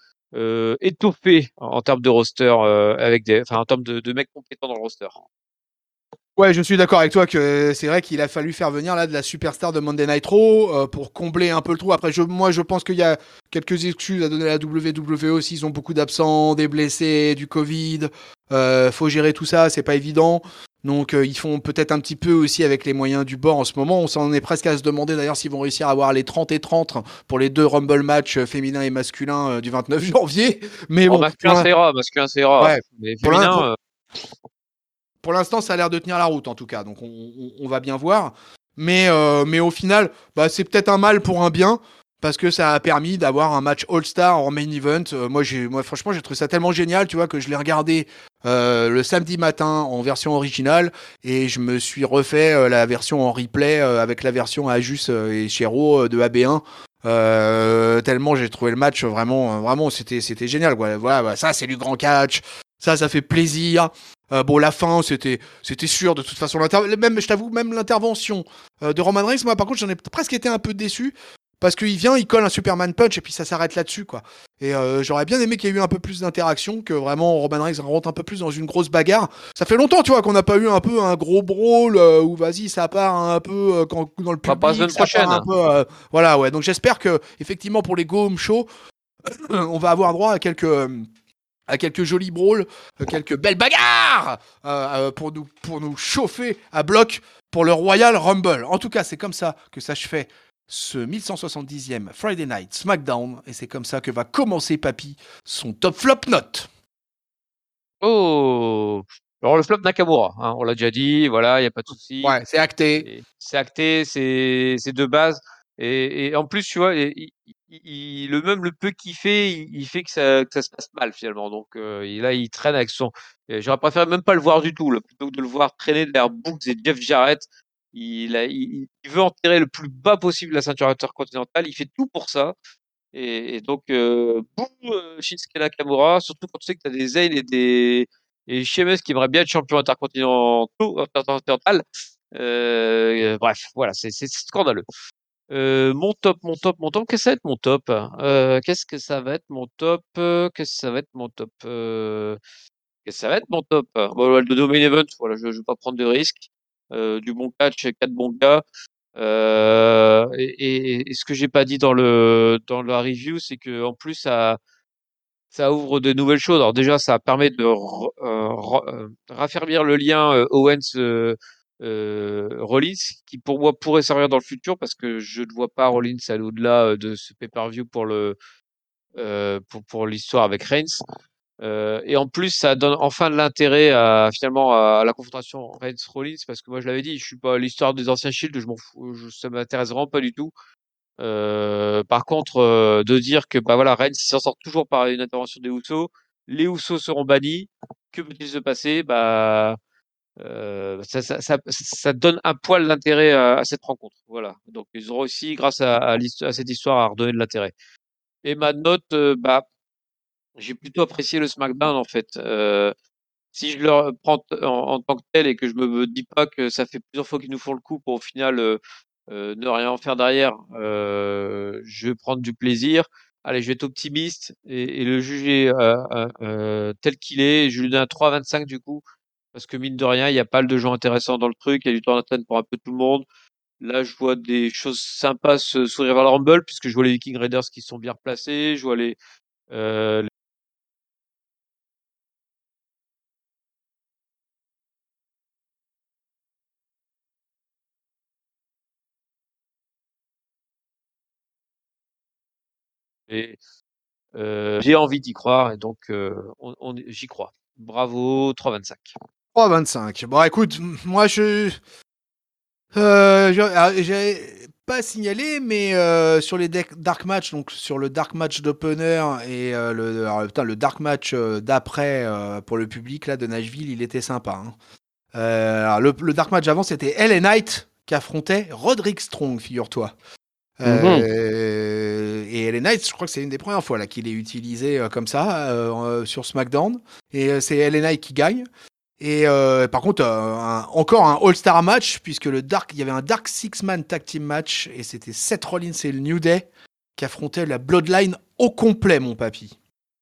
étoffé en termes de roster en termes de mecs compétents dans le roster. Ouais, je suis d'accord avec toi que c'est vrai qu'il a fallu faire venir là de la superstar de Monday Night Raw pour combler un peu le trou. Après, moi, je pense qu'il y a quelques excuses à donner à la WWE aussi. Ils ont beaucoup d'absents, des blessés, du Covid. Faut gérer tout ça, c'est pas évident. Donc, ils font peut-être un petit peu aussi avec les moyens du bord en ce moment. On s'en est presque à se demander d'ailleurs s'ils vont réussir à avoir les 30 et 30 pour les deux Rumble matchs féminins et masculins du 29 janvier. Mais Oh, bon, masculin, c'est rare. ouais, Mais pour féminin, pour l'instant, ça a l'air de tenir la route en tout cas, donc on va bien voir. Mais au final, c'est peut-être un mal pour un bien, parce que ça a permis d'avoir un match All-Star en main event. Moi, franchement, j'ai trouvé ça tellement génial, tu vois, que je l'ai regardé le samedi matin en version originale, et je me suis refait la version en replay avec la version Ajus et Chero de AB1. Tellement j'ai trouvé le match vraiment c'était génial quoi. Voilà, ça c'est du grand catch, ça fait plaisir. Bon, la fin, c'était sûr de toute façon. Même, je t'avoue, même l'intervention de Roman Reigns, moi par contre, j'en ai presque été un peu déçu parce qu'il vient, il colle un Superman Punch et puis ça s'arrête là-dessus, quoi. Et j'aurais bien aimé qu'il y ait eu un peu plus d'interaction, que vraiment Roman Reigns rentre un peu plus dans une grosse bagarre. Ça fait longtemps, tu vois, qu'on n'a pas eu un peu un gros brawl où vas-y, ça part un peu dans le On va pas la public, semaine ça part prochaine. un peu. Voilà, ouais. Donc j'espère que effectivement pour les Go Home Show, on va avoir droit à quelques jolis brawls, quelques belles bagarres pour nous chauffer à bloc pour le Royal Rumble. En tout cas, c'est comme ça que ça se fait ce 1170e Friday Night SmackDown. Et c'est comme ça que va commencer Papy son top flop note. Oh! Alors le flop Nakamura, hein, on l'a déjà dit, voilà, il y a pas de souci. Ouais, c'est acté. C'est acté, c'est de base. Et en plus, tu vois, le même le peu qu'il fait, il fait que ça se passe mal finalement. Donc là, il traîne avec son. J'aurais préféré même pas le voir du tout, là, plutôt que de le voir traîner derrière Boogs et Jeff Jarrett. Il veut enterrer le plus bas possible la ceinture intercontinentale. Il fait tout pour ça. Et donc, bouh, Shinsuke Nakamura, surtout quand tu sais que tu as des Zayn et Sheamus qui aimeraient bien être champion intercontinental. Bref, voilà, c'est scandaleux. Mon top, qu'est-ce que ça va être mon top? Qu'est-ce que ça va être mon top? Qu'est-ce que ça va être mon top? Qu'est-ce que ça va être mon top? Bon, le domain event, voilà, je vais pas prendre de risques. Du bon catch, quatre bons gars. Et ce que j'ai pas dit dans la review, c'est que en plus ça ouvre de nouvelles choses. Alors déjà, ça permet de raffermir le lien Owens Rollins, qui pour moi pourrait servir dans le futur parce que je ne vois pas Rollins aller au-delà de ce pay-per-view pour l'histoire avec Reigns. Et en plus, ça donne enfin de l'intérêt finalement à la confrontation Reigns-Rollins parce que moi je l'avais dit, je suis pas l'histoire des anciens Shield, je m'en fous, ça m'intéresse vraiment pas du tout. Par contre, de dire que bah voilà, Reigns s'en sort toujours par une intervention des Usos, les Usos seront bannis. Que peut-il se passer? Bah ça donne un poil d'intérêt à cette rencontre. Voilà. Donc ils auront aussi, grâce à cette histoire, à redonner de l'intérêt. Et ma note, bah j'ai plutôt apprécié le SmackDown en fait. Si je le prends en tant que tel et que je me dis pas que ça fait plusieurs fois qu'ils nous font le coup pour au final ne rien en faire derrière, je vais prendre du plaisir. Allez, je vais être optimiste et le juger tel qu'il est. Je lui donne un 3,25 du coup, parce que mine de rien, il y a pas mal de gens intéressants dans le truc. Il y a du temps d'antenne pour un peu tout le monde. Là, je vois des choses sympas se sourire à la Rumble, puisque je vois les Viking Raiders qui sont bien replacés. Je vois euh, les, j'ai envie d'y croire et donc j'y crois. Bravo, 3,25. 3,25. Bon, écoute, moi j'ai pas signalé, mais sur les dark match, donc sur le dark match d'opener et le dark match d'après pour le public là de Nashville, il était sympa. Hein. Alors, le dark match avant, c'était LA Knight qui affrontait Roderick Strong, figure-toi. Mhm. Et LA Knight, je crois que c'est une des premières fois là qu'il est utilisé comme ça sur SmackDown. Et c'est LA Knight qui gagne. Et par contre, encore un All-Star match, puisque il y avait un Dark Six-Man Tag Team match, et c'était Seth Rollins et le New Day qui affrontaient la Bloodline au complet, mon papy.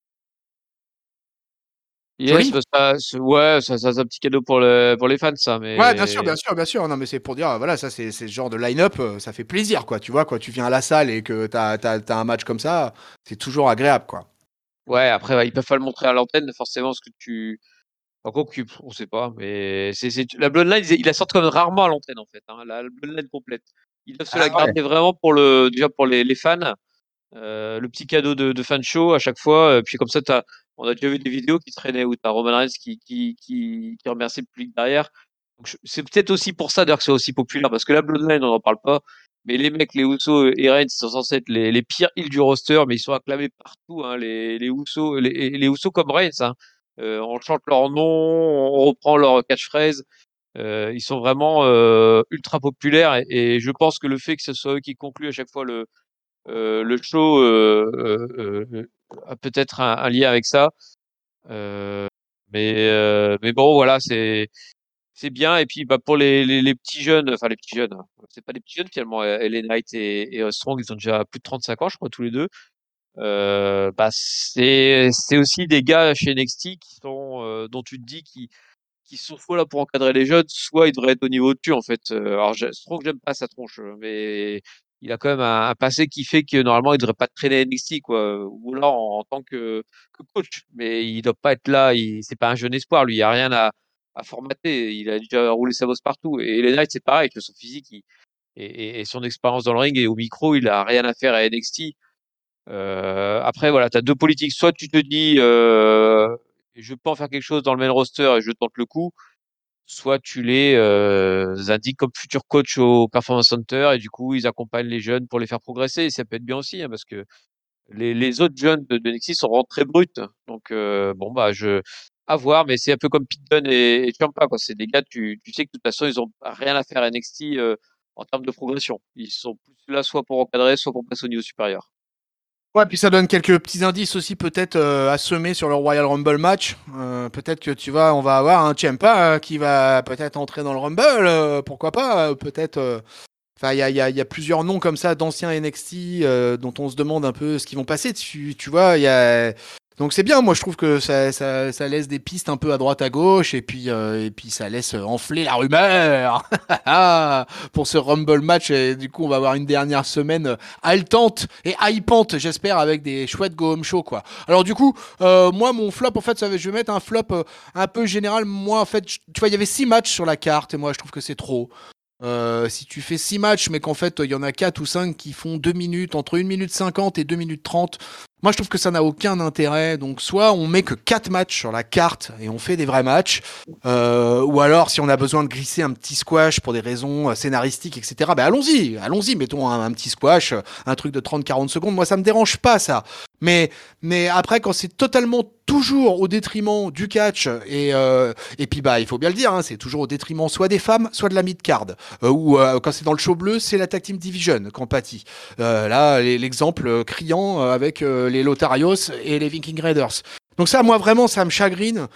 Yes, Joli? bah, ouais, ça, c'est un petit cadeau pour les fans, ça, Ouais, bien sûr, bien mais sûr, bien sûr. Non, mais c'est pour dire, voilà, ça, c'est ce genre de line-up, ça fait plaisir, quoi. Tu vois, quand tu viens à la salle et que t'as un match comme ça, c'est toujours agréable, quoi. ouais, après, ouais, ils peuvent pas le montrer à l'antenne, forcément, ce que encore que, on sait pas, mais la Bloodline, ils la sortent quand même rarement à l'antenne, en fait, hein, la Bloodline complète. Ils doivent se la Ah ouais. garder vraiment déjà pour les fans. Le petit cadeau de fin de show à chaque fois. Puis comme ça, on a déjà vu des vidéos qui traînaient où t'as Roman Reigns qui remercie le public derrière. Donc, c'est peut-être aussi pour ça d'ailleurs que c'est aussi populaire parce que la Bloodline, on n'en parle pas. Mais les mecs, les Usos et Reigns, ils sont censés être les pires heels du roster, mais ils sont acclamés partout, hein, les Usos, les Usos comme Reigns, hein. On chante leur nom, on reprend leur catchphrase. Ils sont vraiment ultra populaires et je pense que le fait que ce soit eux qui concluent à chaque fois le show a peut-être un lien avec ça. Euh, mais bon, voilà, c'est bien. Et puis, bah, pour les petits jeunes, enfin les petits jeunes, hein, c'est pas des petits jeunes finalement. LA Knight et Strong, ils ont déjà plus de 35 ans, je crois, tous les deux. Bah, c'est aussi des gars chez NXT qui sont, dont tu te dis qui sont soit là pour encadrer les jeunes, soit ils devraient être au niveau dessus en fait. Alors, Strong, j'aime pas sa tronche, mais il a quand même un passé qui fait que normalement il devrait pas traîner NXT quoi, ou là en tant que coach. Mais il doit pas être là. C'est pas un jeune espoir, lui. Il y a rien à formater. Il a déjà roulé sa bosse partout. Et les Knights, c'est pareil, que son physique et son expérience dans le ring et au micro, il a rien à faire à NXT. Après, voilà, tu as deux politiques. Soit tu te dis, je peux en faire quelque chose dans le main roster et je tente le coup. Soit tu les indiques comme futur coach au Performance Center et du coup, ils accompagnent les jeunes pour les faire progresser. Et ça peut être bien aussi, hein, parce que les autres jeunes de NXT sont vraiment très bruts. Donc, bon, bah, à voir, mais c'est un peu comme Pete Dunne et Ciampa, quoi. C'est des gars, tu sais que de toute façon, ils ont rien à faire à NXT en termes de progression. Ils sont plus là soit pour encadrer, soit pour passer au niveau supérieur. Ouais, puis ça donne quelques petits indices aussi peut-être à semer sur le Royal Rumble match. Peut-être que tu vois, on va avoir un Ciampa qui va peut-être entrer dans le Rumble, pourquoi pas, peut-être. Enfin, il y a plusieurs noms comme ça d'anciens NXT dont on se demande un peu ce qu'ils vont passer dessus. Tu vois, il y a. Donc c'est bien, moi je trouve que ça laisse des pistes un peu à droite à gauche et puis ça laisse enfler la rumeur pour ce Rumble match. Et du coup, on va avoir une dernière semaine haletante et hypante, j'espère, avec des chouettes go home show quoi. Alors du coup, moi mon flop en fait, je vais mettre un flop un peu général. Moi en fait, tu vois, il y avait 6 matchs sur la carte et moi je trouve que c'est trop. Si tu fais 6 matchs, mais qu'en fait, il y en a 4 ou 5 qui font 2 minutes, entre 1 minute 50 et 2 minutes 30, moi je trouve que ça n'a aucun intérêt. Donc, soit on met que 4 matchs sur la carte et on fait des vrais matchs, ou alors si on a besoin de glisser un petit squash pour des raisons scénaristiques, etc., ben allons-y, mettons un petit squash, un truc de 30 40 secondes. Moi, ça me dérange pas, ça. Mais, mais après, quand c'est totalement toujours au détriment du catch et puis bah il faut bien le dire, hein, c'est toujours au détriment soit des femmes, soit de la mid-card. Ou quand c'est dans le show bleu, c'est la tag team division qu'en pâtit. Là, l'exemple criant avec les Lotarios et les Viking Raiders. Donc ça, moi vraiment, ça me chagrine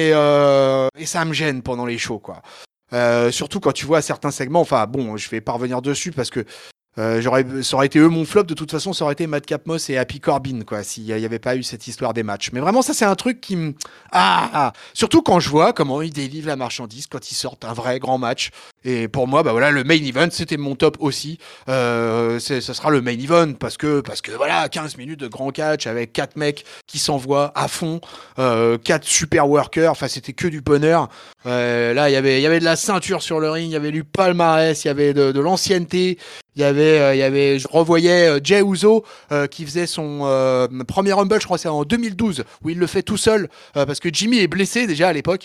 et ça me gêne pendant les shows, quoi. Surtout quand tu vois certains segments. Enfin bon, je vais pas revenir dessus parce que ça aurait été eux mon flop, de toute façon, ça aurait été Madcap Moss et Happy Corbin, quoi, s'il n'y avait pas eu cette histoire des matchs. Mais vraiment, ça, c'est un truc qui me. Surtout quand je vois comment ils délivrent la marchandise quand ils sortent un vrai grand match. Et pour moi, bah voilà, le main event, c'était mon top aussi. Ça sera le main event parce que voilà, 15 minutes de grand catch avec 4 mecs qui s'envoient à fond, 4 super workers, enfin, c'était que du bonheur. Là, il y avait de la ceinture sur le ring, il y avait du palmarès, il y avait de l'ancienneté. Je revoyais Jey Uso qui faisait son premier Rumble, je crois que c'est en 2012, où il le fait tout seul parce que Jimmy est blessé déjà à l'époque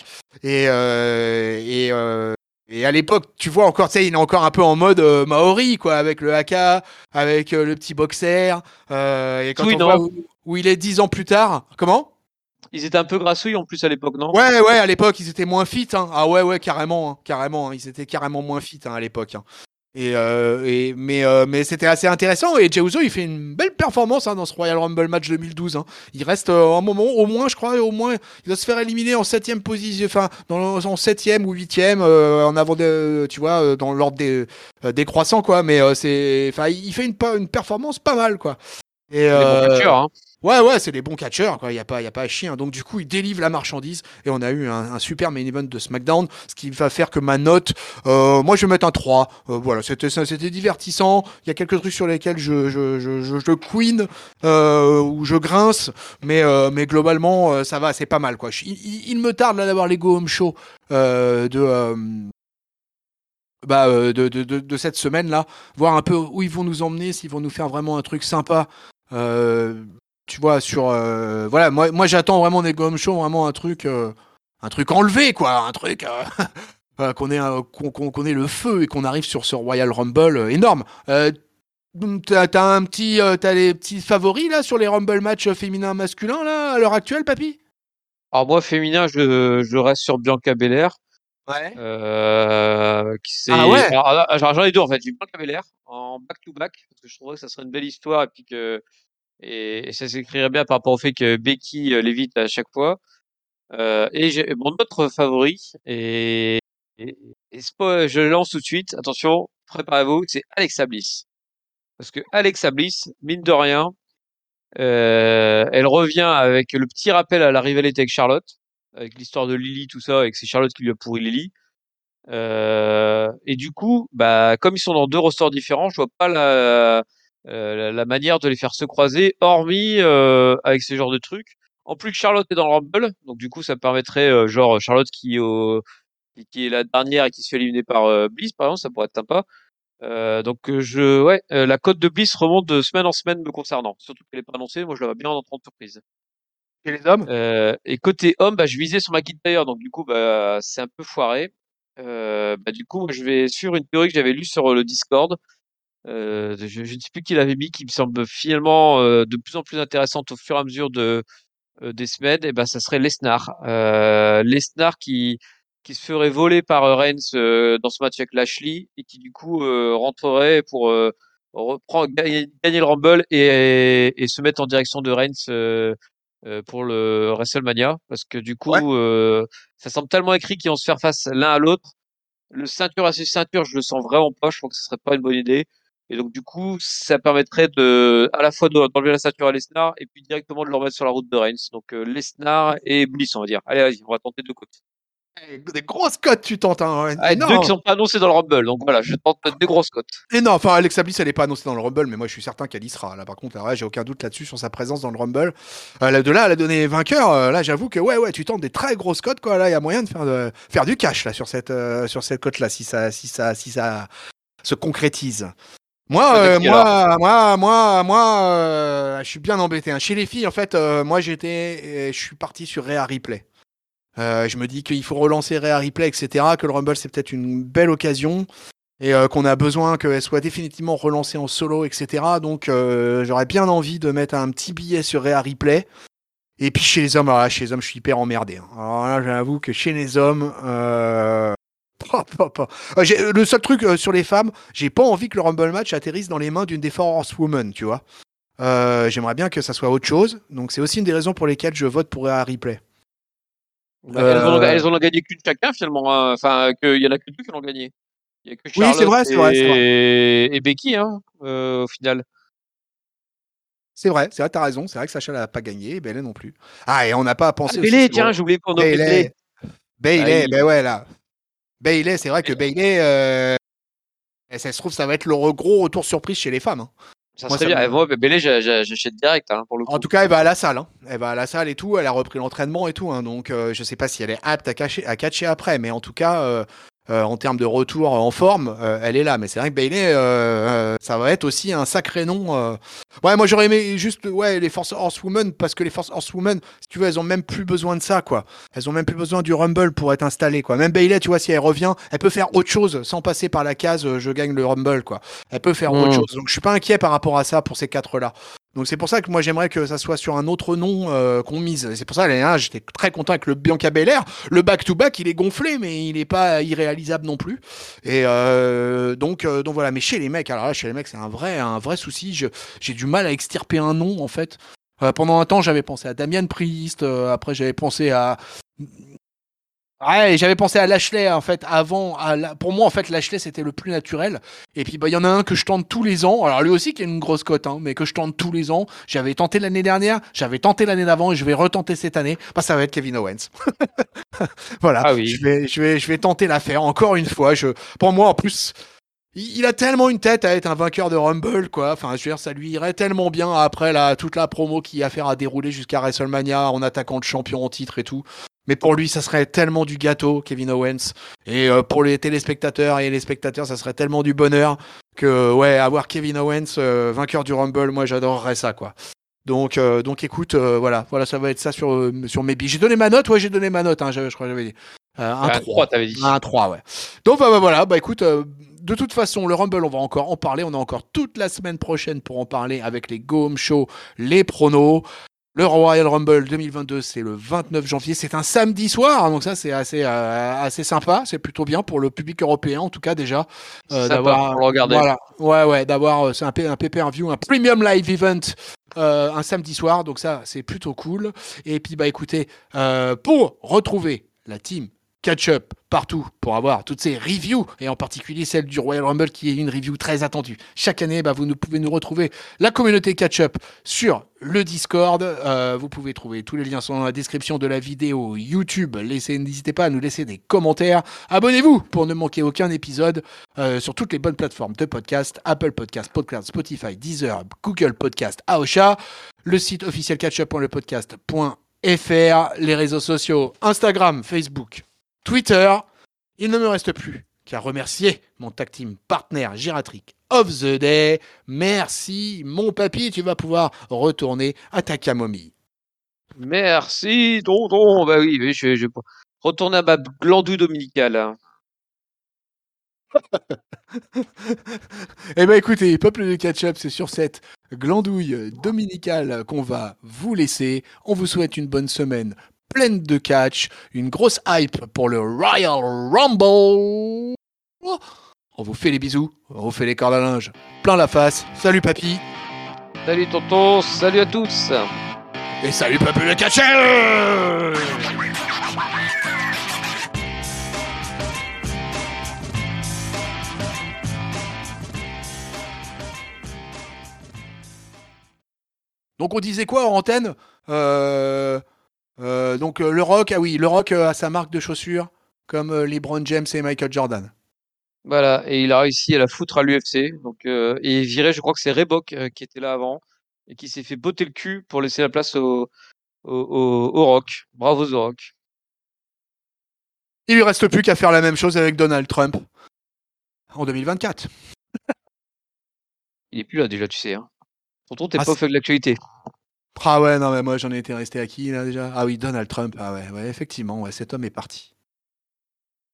et à l'époque, tu vois encore, tu sais, il est encore un peu en mode Maori quoi, avec le haka, avec le petit boxer et quand Oui, on voit non? où il est 10 ans plus tard, comment? Ils étaient un peu grassouilles en plus à l'époque, non? Ouais, à l'époque, ils étaient moins fit. Hein. Ah ouais, carrément, hein, carrément. Hein. Ils étaient carrément moins fit hein, à l'époque. Hein. Mais c'était assez intéressant. Et Jey Uso, il fait une belle performance hein, dans ce Royal Rumble match 2012. Hein. Il reste un moment, au moins, je crois, au moins, il doit se faire éliminer en septième position, enfin, en septième ou huitième, en avant de, tu vois, dans l'ordre des croissants, quoi. Mais enfin, il fait une performance pas mal, quoi. Et C'est des bons catcheurs, hein. ouais, c'est des bons catcheurs, quoi. Il y a pas à chier. Hein. Donc, du coup, il délivre la marchandise et on a eu un super main event de SmackDown, ce qui va faire que ma note, moi, je vais mettre un 3. Voilà, c'était divertissant. Il y a quelques trucs sur lesquels je queen ou je grince, mais globalement, ça va, c'est pas mal, quoi. Il me tarde là d'avoir les Go Home Show de. De cette semaine là, voir un peu où ils vont nous emmener, s'ils vont nous faire vraiment un truc sympa. Euh, Tu vois, voilà, moi j'attends vraiment des Gomme Show, vraiment un truc enlevé, quoi, un truc qu'on ait le feu et qu'on arrive sur ce Royal Rumble énorme. T'as les petits favoris là sur les Rumble matchs féminins masculins là à l'heure actuelle, papy? Alors moi, féminin, je reste sur Bianca Belair. Ouais. Qui Ah c'est. ouais. Alors, j'en ai deux en fait. J'ai Bianca Belair en back-to-back parce que je trouverais que ça serait une belle histoire et puis que et ça s'écrirait bien par rapport au fait que Becky l'évite à chaque fois. Et j'ai mon autre favori Et, je lance tout de suite. Attention, préparez-vous, c'est Alexa Bliss. Parce que Alexa Bliss, mine de rien, elle revient avec le petit rappel à la rivalité avec Charlotte, avec l'histoire de Lily, tout ça, et que c'est Charlotte qui lui a pourri Lily. Et du coup, bah, comme ils sont dans deux rosters différents, je vois pas la manière de les faire se croiser, hormis avec ce genre de trucs. En plus que Charlotte est dans le Rumble, donc du coup, ça permettrait genre Charlotte qui est la dernière et qui se fait éliminer par Bliss, par exemple, ça pourrait être sympa. La cote de Bliss remonte de semaine en semaine me concernant. Surtout qu'elle est pas annoncée, moi je la vois bien en entrant de surprise. Chez les hommes? Et côté homme, bah, je visais sur McIntyre, donc du coup, bah, c'est un peu foiré. Bah, du coup, moi, je vais sur une théorie que j'avais lue sur le Discord. Je ne sais plus qui l'avait mis, qui me semble finalement de plus en plus intéressante au fur et à mesure des semaines. Et ben, ça serait Lesnar. Lesnar qui se ferait voler par Reigns dans ce match avec Lashley et qui du coup rentrerait pour reprendre, gagner le Rumble et se mettre en direction de Reigns pour le WrestleMania parce que du Ouais. coup ça semble tellement écrit qu'ils vont se faire face l'un à l'autre. Le ceinture à ceinture, je le sens vraiment pas. Je crois que ce serait pas une bonne idée. Et donc du coup, ça permettrait à la fois d'enlever la ceinture à Lesnar et puis directement de le remettre sur la route de Reigns. Donc Lesnar et Bliss, on va dire. Allez, vas-y, on va tenter deux côtés. Des grosses cotes, tu tentes, hein. Ah, deux qui sont pas annoncés dans le Rumble. Donc voilà, je tente deux grosses cotes. Et non, enfin, Alexa Bliss, elle est pas annoncée dans le Rumble, mais moi, je suis certain qu'elle y sera. Là, par contre, là, j'ai aucun doute là-dessus sur sa présence dans le Rumble. De là, elle a donné vainqueur. Là, j'avoue que, ouais, tu tentes des très grosses cotes, quoi. Là, il y a moyen de faire du cash, là, sur cette cote-là, si ça se concrétise. Cote de qui alors? Je suis bien embêté, hein. Chez les filles, en fait, moi, je suis parti sur Rhea Ripley. Je me dis qu'il faut relancer Rhea Ripley, etc., que le Rumble, c'est peut-être une belle occasion. Et qu'on a besoin qu'elle soit définitivement relancée en solo, etc. Donc j'aurais bien envie de mettre un petit billet sur Rhea Ripley. Et puis chez les hommes, je suis hyper emmerdé, hein. Alors là, j'avoue que chez les hommes, le seul truc sur les femmes, j'ai pas envie que le Rumble match atterrisse dans les mains d'une des Four Horsewomen, tu vois. J'aimerais bien que ça soit autre chose. Donc c'est aussi une des raisons pour lesquelles je vote pour Rhea Ripley. Bah, elles en ont gagné qu'une chacun finalement, hein. Enfin, qu'il y en a que deux qui l'ont gagné. Il y a que Oui, c'est Charlotte vrai, c'est vrai. et Becky, hein, au final. C'est vrai, t'as raison. C'est vrai que Sacha n'a pas gagné, et Bayley non plus. Ah, et on n'a pas à Ah, penser aussi Bayley, sur tiens, j'ai oublié qu'on a oublié Bayley. Bayley. Bayley, Aïe. ben ouais, là. Bayley, c'est vrai que Bayley, ça se trouve, ça va être le gros retour surprise chez les femmes, hein. Ça Moi, serait ça bien. Et me... moi, Bayley, j'achète direct, hein, pour le En coup. tout cas, elle va à la salle, hein. Elle va à la salle et tout. Elle a repris l'entraînement et tout, hein. Donc, je sais pas si elle est apte à catcher après, mais en tout cas, en termes de retour en forme, elle est là. Mais c'est vrai que Bayley, ça va être aussi un sacré nom. Ouais, moi j'aurais aimé juste les Force Horsewomen parce que les Force Horsewomen, si tu veux, elles ont même plus besoin de ça, quoi. Elles ont même plus besoin du Rumble pour être installées, quoi. Même Bayley, tu vois, si elle revient, elle peut faire autre chose sans passer par la case je gagne le Rumble, quoi. Elle peut faire autre Hmm. chose. Donc je suis pas inquiet par rapport à ça pour ces quatre-là. Donc c'est pour ça que moi j'aimerais que ça soit sur un autre nom qu'on mise. Et c'est pour ça que j'étais très content avec le Bianca Belair. Le back-to-back, il est gonflé, mais il n'est pas irréalisable non plus. Et donc voilà. Mais chez les mecs, alors là, chez les mecs, c'est un vrai souci. J'ai du mal à extirper un nom en fait. Pendant un temps, j'avais pensé à Damian Priest. Après, j'avais pensé à j'avais pensé à Lashley en fait avant. Pour moi, en fait, Lashley c'était le plus naturel. Et puis il y en a un que je tente tous les ans. Alors lui aussi qui a une grosse cote, hein, mais que je tente tous les ans. J'avais tenté l'année dernière, j'avais tenté l'année d'avant et je vais retenter cette année. Bah, ça va être Kevin Owens. Voilà, Ah oui. je vais tenter l'affaire encore une fois. Pour moi, en plus, il a tellement une tête à être un vainqueur de Rumble, quoi. Enfin, je veux dire, ça lui irait tellement bien après toute la promo qu'il y a à faire à dérouler jusqu'à WrestleMania en attaquant le champion en titre et tout. Mais pour lui, ça serait tellement du gâteau, Kevin Owens. Et pour les téléspectateurs et les spectateurs, ça serait tellement du bonheur que, ouais, avoir Kevin Owens vainqueur du Rumble, moi, j'adorerais ça, quoi. Donc écoute, voilà, ça va être ça sur mes billes. J'ai donné ma note, hein, je crois que j'avais dit. Un Un 3, 3. t'avais dit. Un 3, ouais. Donc voilà, bah écoute, de toute façon, le Rumble, on va encore en parler. On a encore toute la semaine prochaine pour en parler avec les Go Home Show, les pronos. Le Royal Rumble 2022, c'est le 29 janvier. C'est un samedi soir, donc ça, c'est assez sympa. C'est plutôt bien pour le public européen, en tout cas, déjà, C'est sympa d'avoir. pour le regarder. Voilà, d'avoir. C'est un pay-per-view, un premium live event. Un samedi soir, donc ça c'est plutôt cool. Et puis bah écoutez, pour retrouver la team catch-up partout pour avoir toutes ces reviews, et en particulier celle du Royal Rumble qui est une review très attendue. Chaque année, vous pouvez nous retrouver la communauté catch-up sur le Discord. Vous pouvez trouver tous les liens sont dans la description de la vidéo YouTube. N'hésitez pas à nous laisser des commentaires. Abonnez-vous pour ne manquer aucun épisode sur toutes les bonnes plateformes de podcast, Apple Podcast, Podcast, Spotify, Deezer, Google Podcast, Aosha, le site officiel catchuponlepodcast.fr, les réseaux sociaux Instagram, Facebook, Twitter. Il ne me reste plus qu'à remercier mon tag team partner gériatrique of the day. Merci mon papy, tu vas pouvoir retourner à ta camomille. Merci, tonton. Bah oui, je vais retourner à ma glandouille dominicale. Eh ben écoutez, peuple de catch-up, c'est sur cette glandouille dominicale qu'on va vous laisser. On vous souhaite une bonne semaine pleine de catch, une grosse hype pour le Royal Rumble. On vous fait les bisous, on vous fait les cordes à linge plein la face. Salut papy. Salut tonton, salut à tous. Et salut peuple de catch-up. Donc on disait quoi en antenne donc le Rock, ah oui, le Rock a sa marque de chaussures comme LeBron James et Michael Jordan. Voilà, et il a réussi à la foutre à l'UFC. Donc, et viré, je crois que c'est Reebok qui était là avant et qui s'est fait botter le cul pour laisser la place au Rock. Bravo The Rock. Il lui reste plus qu'à faire la même chose avec Donald Trump en 2024. Il est plus là déjà, tu sais. Hein. Tonton, t'es Ah, pas au fait de l'actualité. Ah ouais, non mais moi j'en ai été resté à qui là déjà. Ah oui, Donald Trump. Ah ouais, effectivement, cet homme est parti.